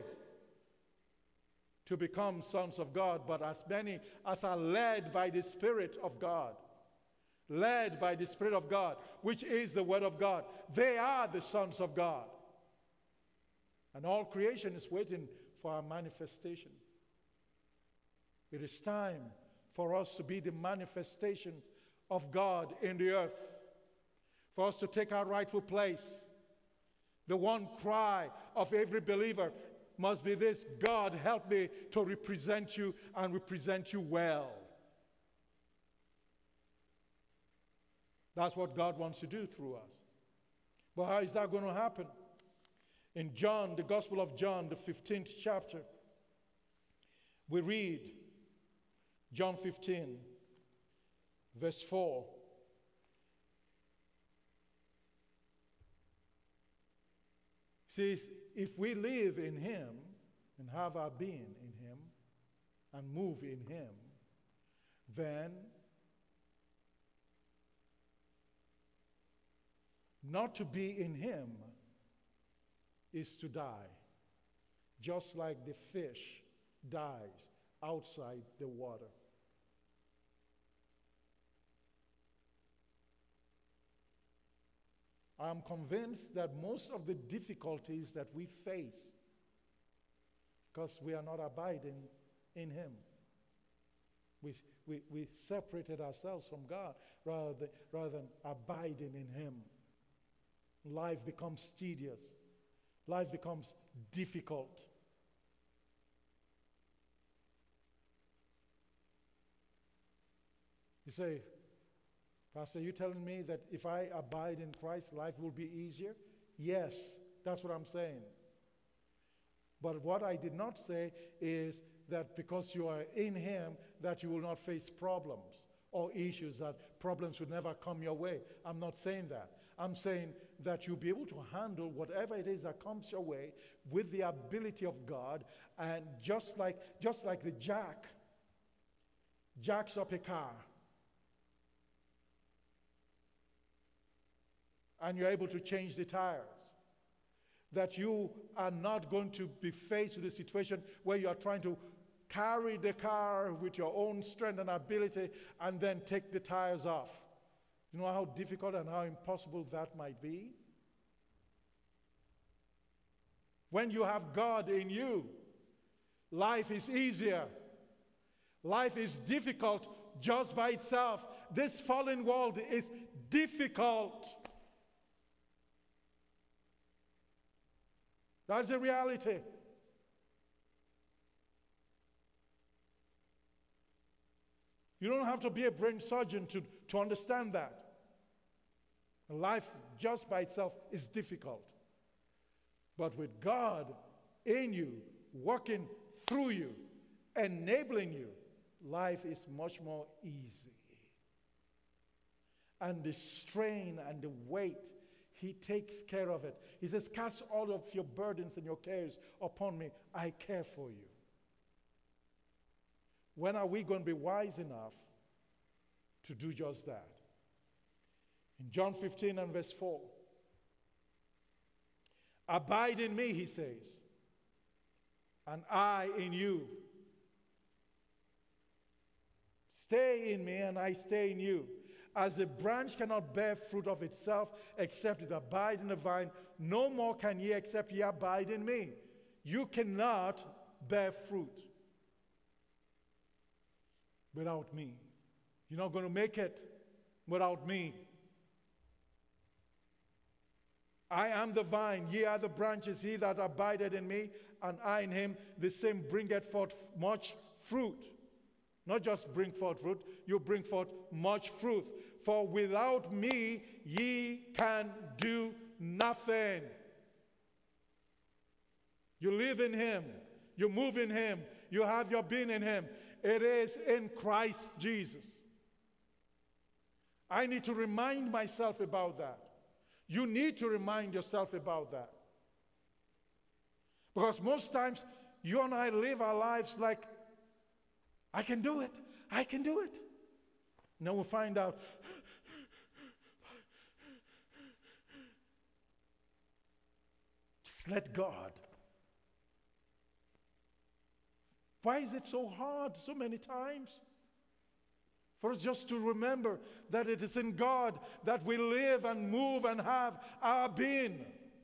to become sons of God. But as many as are led by the Spirit of God, led by the Spirit of God, which is the Word of God, they are the sons of God. And all creation is waiting for our manifestation. It is time for us to be the manifestation of God in the earth, for us to take our rightful place. The one cry of every believer must be this: God, help me to represent You and represent You well. That's what God wants to do through us. But how is that going to happen? In John, the Gospel of John, the fifteenth chapter, we read John fifteen, verse four. It says, if we live in Him and have our being in Him and move in Him, then Not to be in him is to die, just like the fish dies outside the water. I'm convinced that most of the difficulties that we face, because we are not abiding in him. We, we, we separated ourselves from God rather than, rather than abiding in him. Life becomes tedious. Life becomes difficult. You say, Pastor, are you telling me that if I abide in Christ, life will be easier? Yes, that's what I'm saying. But what I did not say is that because you are in him, that you will not face problems or issues, that problems will never come your way. I'm not saying that. I'm saying that you'll be able to handle whatever it is that comes your way with the ability of God. And just like, just like the jack jacks up a car, and you're able to change the tires, that you are not going to be faced with a situation where you are trying to carry the car with your own strength and ability and then take the tires off. You know how difficult and how impossible that might be? When you have God in you, life is easier. Life is difficult just by itself. This fallen world is difficult. That's the reality. You don't have to be a brain surgeon to, to understand that. Life just by itself is difficult. But with God in you, working through you, enabling you, life is much more easy. And the strain and the weight, he takes care of it. He says, cast all of your burdens and your cares upon me. I care for you. When are we going to be wise enough to do just that? In John fifteen and verse four, abide in me, he says, and I in you. Stay in me and I stay in you. As a branch cannot bear fruit of itself except it abide in the vine, no more can ye except ye abide in me. You cannot bear fruit without me. You're not going to make it without me. I am the vine, ye are the branches, he that abideth in me, and I in him, the same bringeth forth much fruit. Not just bring forth fruit, you bring forth much fruit. For without me, ye can do nothing. You live in him, you move in him, you have your being in him. It is in Christ Jesus. I need to remind myself about that. You need to remind yourself about that. Because most times, you and I live our lives like, I can do it, I can do it. Now we'll find out, just let God. Why is it so hard so many times? For us just to remember that it is in God that we live and move and have our being.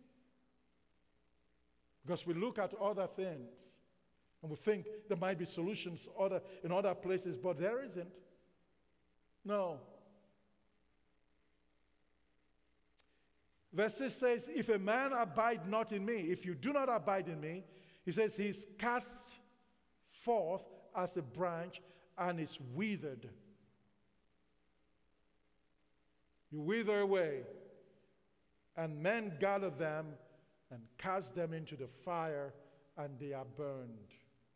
Because we look at other things and we think there might be solutions other, in other places, but there isn't. No. Verse six says, if a man abide not in me, if you do not abide in me, he says he is cast forth as a branch and is withered. You wither away, and men gather them and cast them into the fire, and they are burned.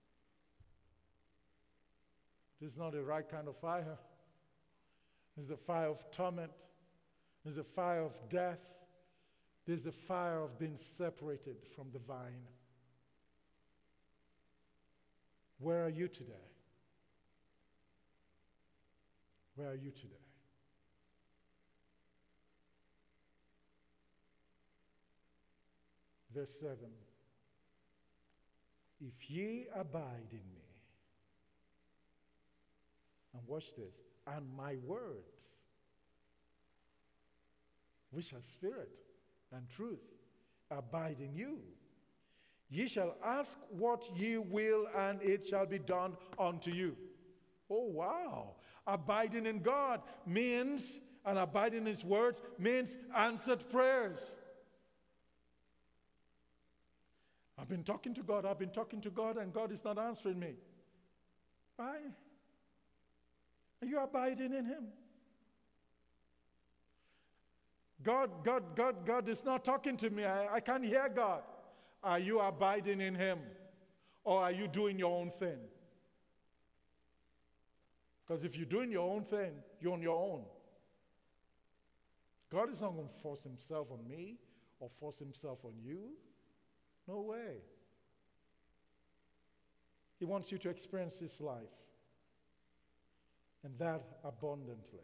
This is not the right kind of fire. This is a fire of torment. This is a fire of death. This is the fire of being separated from the vine. Where are you today? Where are you today? Verse seven. If ye abide in me, and watch this, and my words, which are spirit and truth, abide in you, ye shall ask what ye will, and it shall be done unto you. Oh, wow. Abiding in God means, and abiding in His words means answered prayers. I've been talking to God, I've been talking to God, and God is not answering me. Why? Are you abiding in Him? God, God, God, God is not talking to me. I, I can't hear God. Are you abiding in Him? Or are you doing your own thing? Because if you're doing your own thing, you're on your own. God is not going to force Himself on me or force Himself on you. No way. He wants you to experience His life, and that abundantly.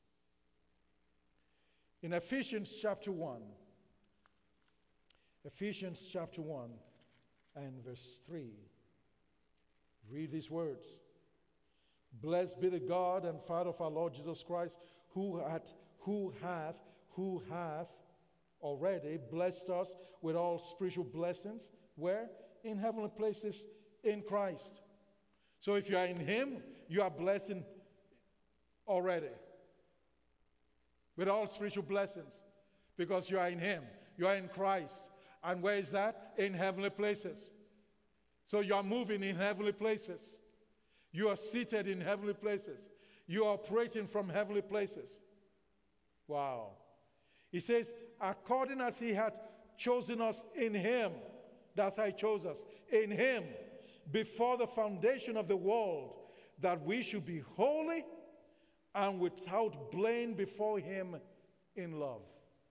In Ephesians chapter one, Ephesians chapter one and verse three, read these words. Blessed be the God and Father of our Lord Jesus Christ, who hath, who hath, who hath already blessed us with all spiritual blessings. Where? In heavenly places in Christ. So if you are in Him, you are blessed already with all spiritual blessings, because you are in Him. You are in Christ. And where is that? In heavenly places. So you are moving in heavenly places. You are seated in heavenly places. You are operating from heavenly places. Wow. He says, according as He had chosen us in Him, that's how He chose us, in Him, before the foundation of the world, that we should be holy and without blame before Him in love.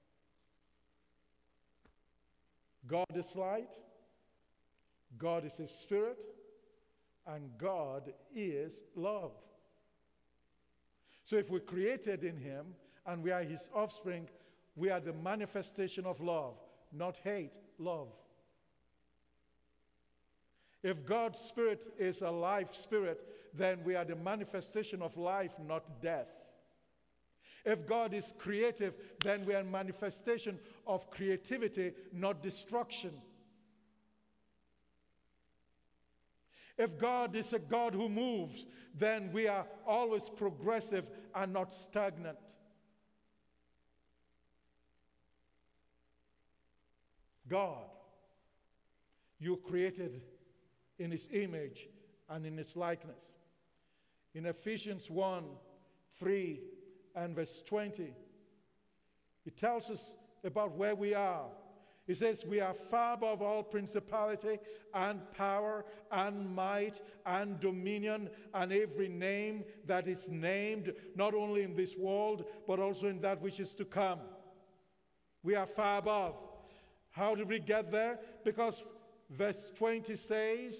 God is light, God is His Spirit, and God is love. So if we're created in Him and we are His offspring, we are the manifestation of love, not hate, love. If God's Spirit is a life spirit, then we are the manifestation of life, not death. If God is creative, then we are a manifestation of creativity, not destruction. If God is a God who moves, then we are always progressive and not stagnant. God, you created in His image and in His likeness. In Ephesians one, three and verse twenty, it tells us about where we are. It says, we are far above all principality and power and might and dominion and every name that is named, not only in this world, but also in that which is to come. We are far above. How did we get there? Because verse twenty says,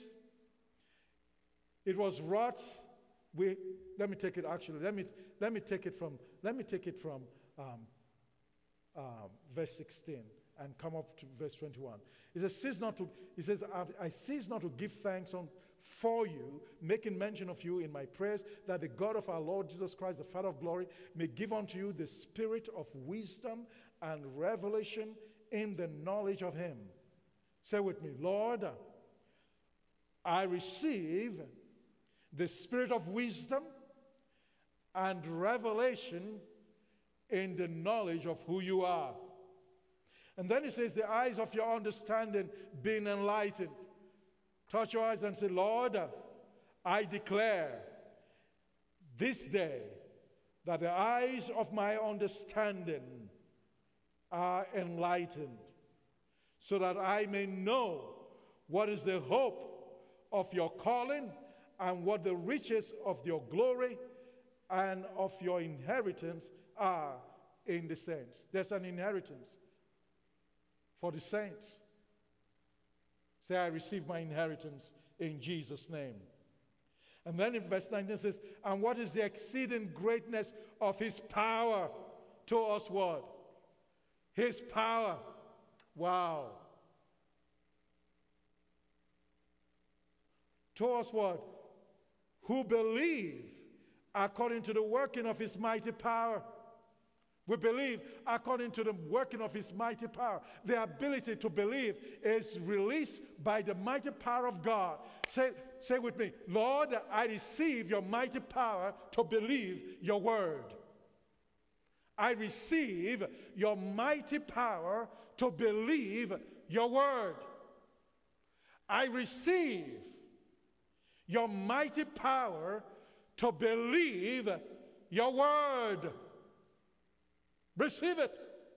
it was wrought. We, let me take it actually. Let me let me take it from let me take it from um, uh, verse sixteen and come up to verse twenty-one. It says, cease not to. He says, I, I cease not to give thanks on for you, making mention of you in my prayers, that the God of our Lord Jesus Christ, the Father of glory, may give unto you the spirit of wisdom and revelation in the knowledge of Him. Say with me, Lord, I receive the spirit of wisdom and revelation in the knowledge of who you are. And then He says, the eyes of your understanding being enlightened. Touch your eyes and say, Lord, I declare this day that the eyes of my understanding are enlightened, so that I may know what is the hope of your calling and what the riches of your glory and of your inheritance are in the saints. There's an inheritance for the saints. Say, I receive my inheritance in Jesus' name. And then in verse nineteen it says, and what is the exceeding greatness of His power to us what? His power. Wow. to us what? Who believe according to the working of his mighty power. We believe according to the working of his mighty power. The ability to believe is released by the mighty power of God. Say, say with me, Lord, I receive your mighty power to believe your word. I receive your mighty power to believe your word. I receive your mighty power to believe your word. Receive it.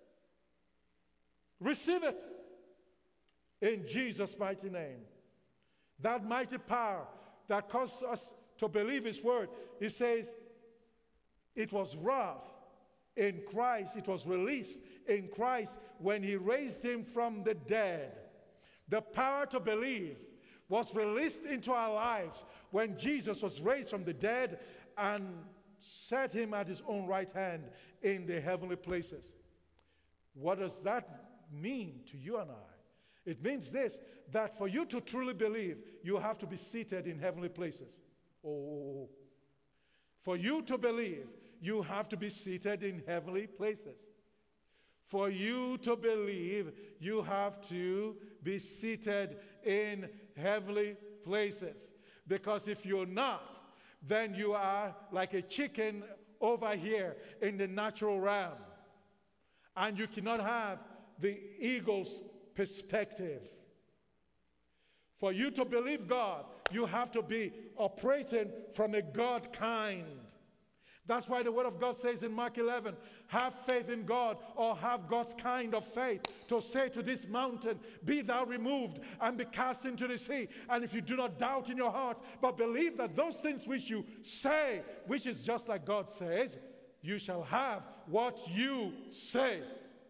Receive it. In Jesus' mighty name. That mighty power that causes us to believe his word. He says, it was wrath in Christ. It was released in Christ when he raised him from the dead. The power to believe was released into our lives when Jesus was raised from the dead and set him at his own right hand in the heavenly places. What does that mean to you and I? It means this, that for you to truly believe, you have to be seated in heavenly places. Oh, for you to believe, you have to be seated in heavenly places. For you to believe, you have to be seated in heavenly places. Because if you're not, then you are like a chicken over here in the natural realm. And you cannot have the eagle's perspective. For you to believe God, you have to be operating from a God kind. That's why the word of God says in Mark eleven, have faith in God, or have God's kind of faith, to say to this mountain, be thou removed and be cast into the sea. And if you do not doubt in your heart, but believe that those things which you say, which is just like God says, you shall have what you say.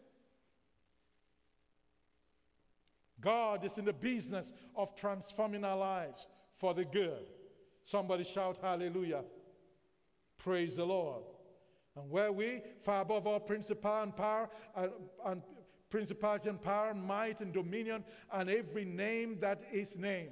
God is in the business of transforming our lives for the good. Somebody shout hallelujah. Praise the Lord. And where we, far above all principality and power, and, and principality and power, might and dominion, and every name that is named.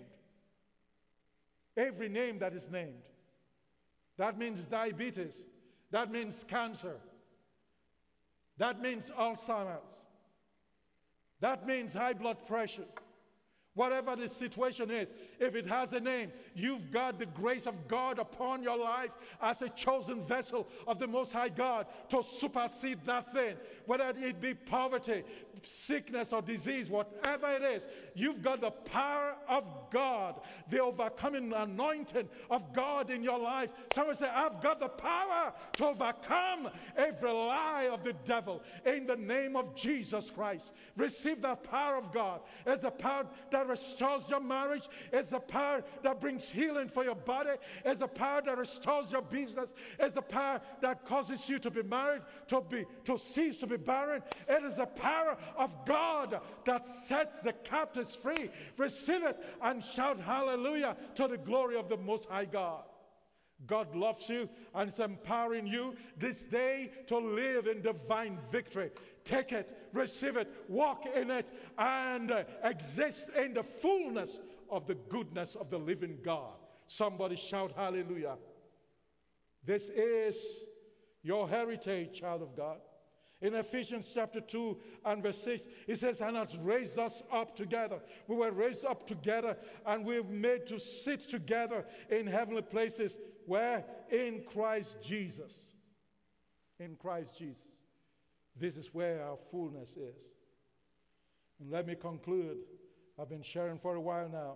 Every name that is named. That means diabetes. That means cancer. That means Alzheimer's. That means high blood pressure. Whatever the situation is, if it has a name, you've got the grace of God upon your life as a chosen vessel of the Most High God to supersede that thing. Whether it be poverty, sickness, or disease, whatever it is, you've got the power of God, the overcoming anointing of God in your life. Someone say, I've got the power to overcome every lie of the devil in the name of Jesus Christ. Receive that power of God. It's a power that restores your marriage. It's a power that brings healing for your body. It's a power that restores your business. It's a power that causes you to be married, to be to cease to be barren. It is the power of God that sets the captives free. Receive it and shout hallelujah to the glory of the Most High God. God loves you and is empowering you this day to live in divine victory. Take it, receive it, walk in it, and uh, exist in the fullness of the goodness of the living God. Somebody shout hallelujah. This is your heritage, child of God. In Ephesians chapter two and verse six, it says, and has raised us up together. We were raised up together, and we're made to sit together in heavenly places. Where? In Christ Jesus. In Christ Jesus. This is where our fullness is. And let me conclude. I've been sharing for a while now.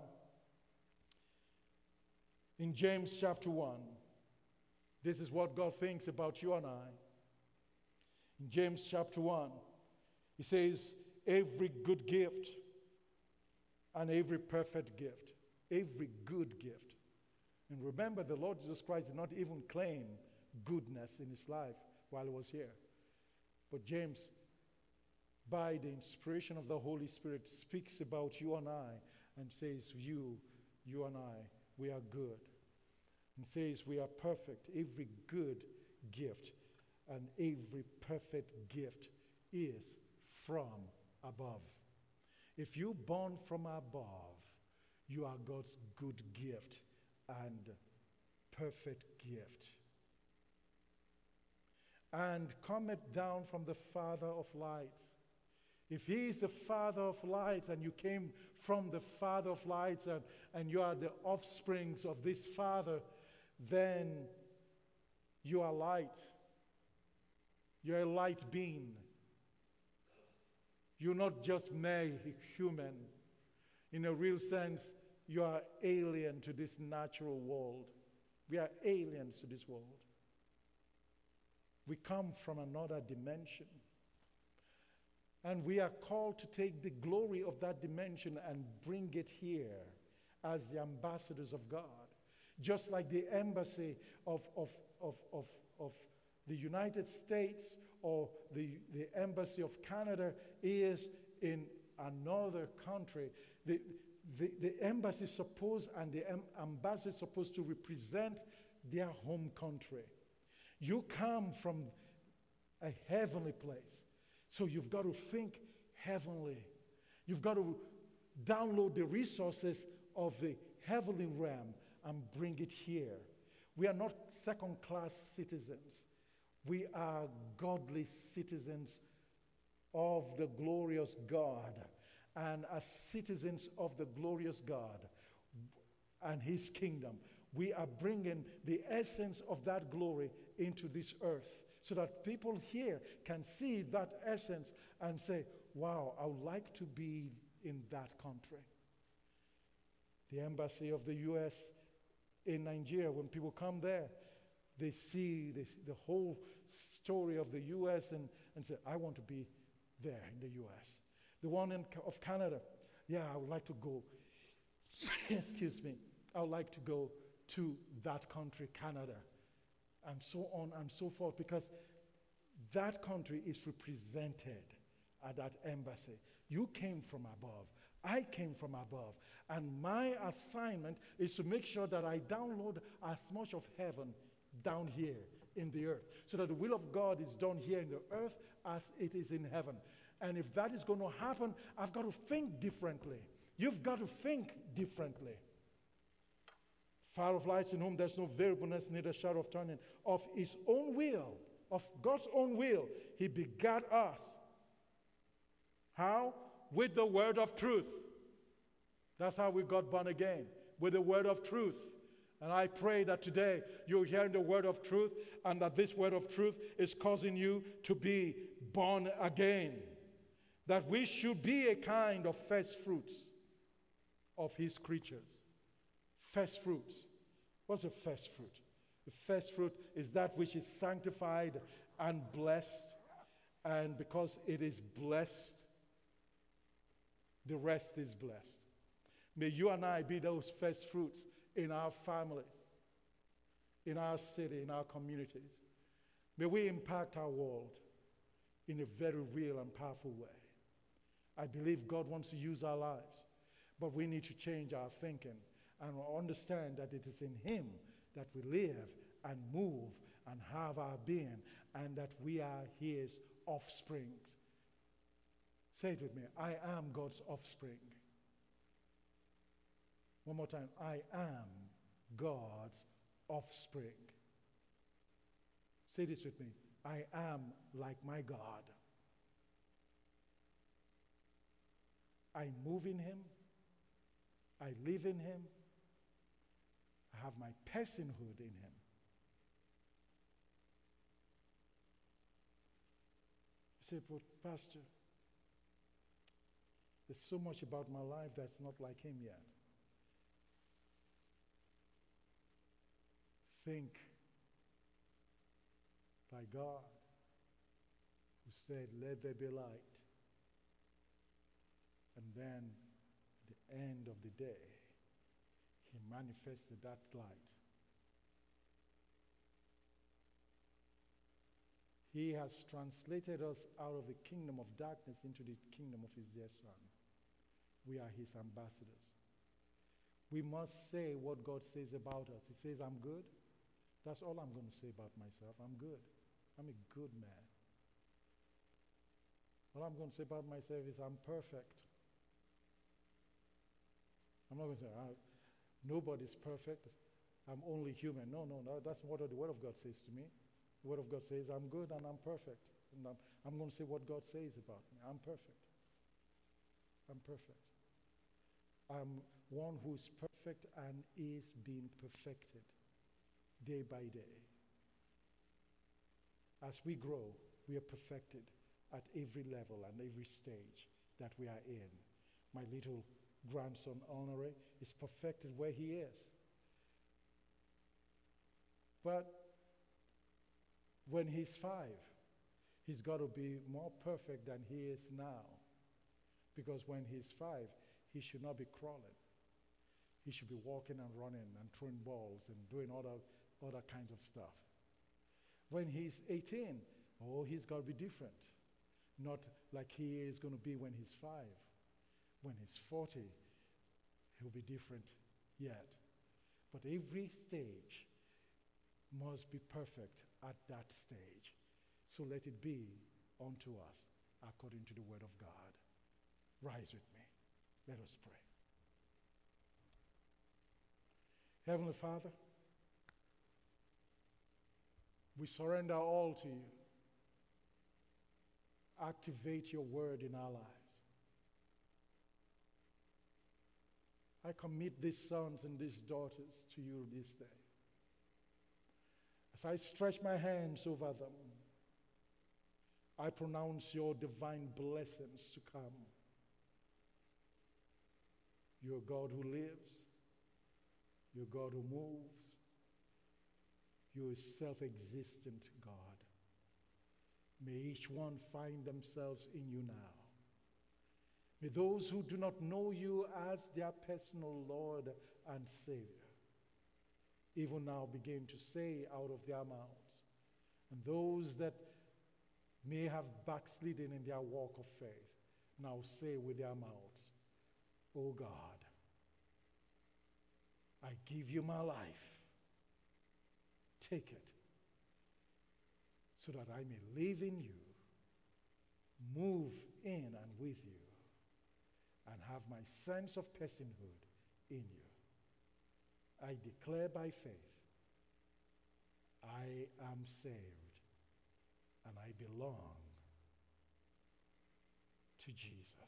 In James chapter one, this is what God thinks about you and I. In James chapter one, he says, every good gift and every perfect gift, every good gift. And remember, the Lord Jesus Christ did not even claim goodness in his life while he was here. But James, by the inspiration of the Holy Spirit, speaks about you and I and says, you, you and I, we are good. And says we are perfect. Every good gift and every perfect gift is from above. If you're born from above, you are God's good gift and perfect gift. And cometh down from the Father of lights. If he is the Father of lights and you came from the Father of lights and, and you are the offsprings of this Father, then you are light. You're a light being. You're not just mere human. In a real sense, you are alien to this natural world. We are aliens to this world. We come from another dimension. And we are called to take the glory of that dimension and bring it here as the ambassadors of God. Just like the embassy of, of, of, of, of the United States or the, the embassy of Canada is in another country. The, the, the embassy is supposed and the em, ambassador is supposed to represent their home country. You come from a heavenly place, so you've got to think heavenly. You've got to download the resources of the heavenly realm and bring it here. We are not second-class citizens. We are godly citizens of the glorious God. And as citizens of the glorious God and his kingdom, we are bringing the essence of that glory into this earth so that people here can see that essence and say, wow, I would like to be in that country. The embassy of the U S in Nigeria, when people come there, they see this, the whole story of the U S and, and say, I want to be there in the U S. The one in, of Canada, yeah, I would like to go, excuse me, I would like to go to that country, Canada, and so on and so forth, because that country is represented at that embassy. You came from above. I came from above. And my assignment is to make sure that I download as much of heaven down here in the earth, so that the will of God is done here in the earth as it is in heaven. And if that is going to happen, I've got to think differently. You've got to think differently. Father of lights, in whom there's no variableness, neither shadow of turning, of his own will, of God's own will, he begat us. How? With the word of truth. That's how we got born again, with the word of truth. And I pray that today you're hearing the word of truth, and that this word of truth is causing you to be born again. That we should be a kind of first fruits of his creatures. First fruits. What's a first fruit? The first fruit is that which is sanctified and blessed, and because it is blessed, the rest is blessed. May you and I be those first fruits in our families, in our city, in our communities. May we impact our world in a very real and powerful way. I believe God wants to use our lives, but we need to change our thinking and understand that it is in him that we live and move and have our being, and that we are his offspring. Say it with me. I am God's offspring. One more time. I am God's offspring. Say this with me. I am like my God. I move in him. I live in him. I have my personhood in him. You say, but Pastor, there's so much about my life that's not like him yet. Think by God, who said, let there be light. And then at the end of the day, he manifested that light. He has translated us out of the kingdom of darkness into the kingdom of his dear Son. We are his ambassadors. We must say what God says about us. He says, I'm good. That's all I'm going to say about myself. I'm good. I'm a good man. All I'm going to say about myself is I'm perfect. I'm not going to say, oh, nobody's perfect. I'm only human. No, no, no. That's what the Word of God says to me. The Word of God says, I'm good and I'm perfect. And I'm, I'm going to say what God says about me. I'm perfect. I'm perfect. I'm one who is perfect and is being perfected day by day. As we grow, we are perfected at every level and every stage that we are in. My little grandson, Honore, is perfected where he is. But when he's five, he's got to be more perfect than he is now. Because when he's five, he should not be crawling. He should be walking and running and throwing balls and doing other, other kinds of stuff. When he's eighteen, oh, he's got to be different. Not like he is going to be when he's five. When he's forty, he'll be different yet. But every stage must be perfect at that stage. So let it be unto us according to the word of God. Rise with me. Let us pray. Heavenly Father, we surrender all to you. Activate your word in our lives. I commit these sons and these daughters to you this day. As I stretch my hands over them, I pronounce your divine blessings to come. You're God who lives. You're God who moves. You're a self-existent God. May each one find themselves in you now. May those who do not know you as their personal Lord and Savior even now begin to say out of their mouths. And those that may have backslidden in their walk of faith now say with their mouths, "Oh God, I give you my life. Take it, so that I may live in you, move in and with you, and have my sense of personhood in you. I declare by faith, I am saved, and I belong to Jesus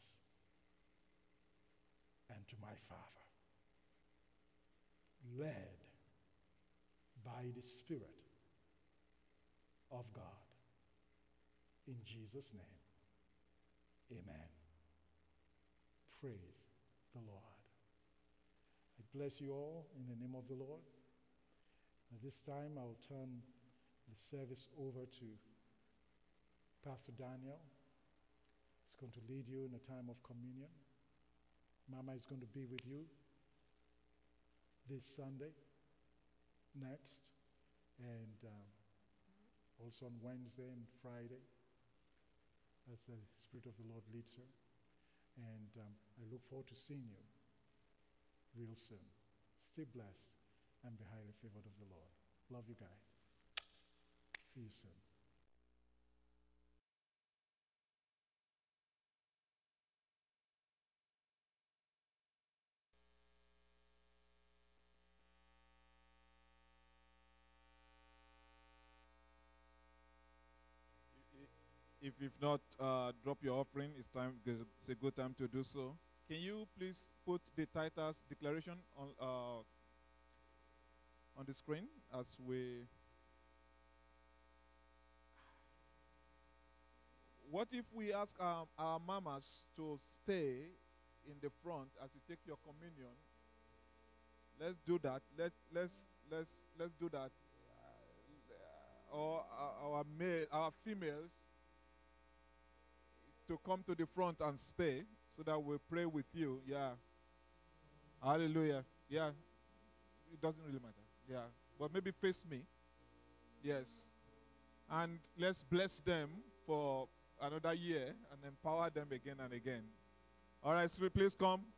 and to my Father, led by the Spirit of God. In Jesus' name, amen. Praise the Lord. I bless you all in the name of the Lord. At this time, I'll turn the service over to Pastor Daniel. He's going to lead you in a time of communion. Mama is going to be with you this Sunday, next, and um, also on Wednesday and Friday, as the Spirit of the Lord leads her. And um, I look forward to seeing you real soon. Stay blessed and be highly favored of the Lord. Love you guys. See you soon. If you've not uh, dropped your offering, it's time. It's a good time to do so. Can you please put the title's declaration on uh, on the screen as we? What if we ask our, our mamas to stay in the front as you take your communion? Let's do that. Let let's let's let's do that. Uh, or our, our male, our females, to come to the front and stay so that we'll pray with you. Yeah. Hallelujah. Yeah. It doesn't really matter. Yeah. But maybe face me. Yes. And let's bless them for another year and empower them again and again. All right, so please come.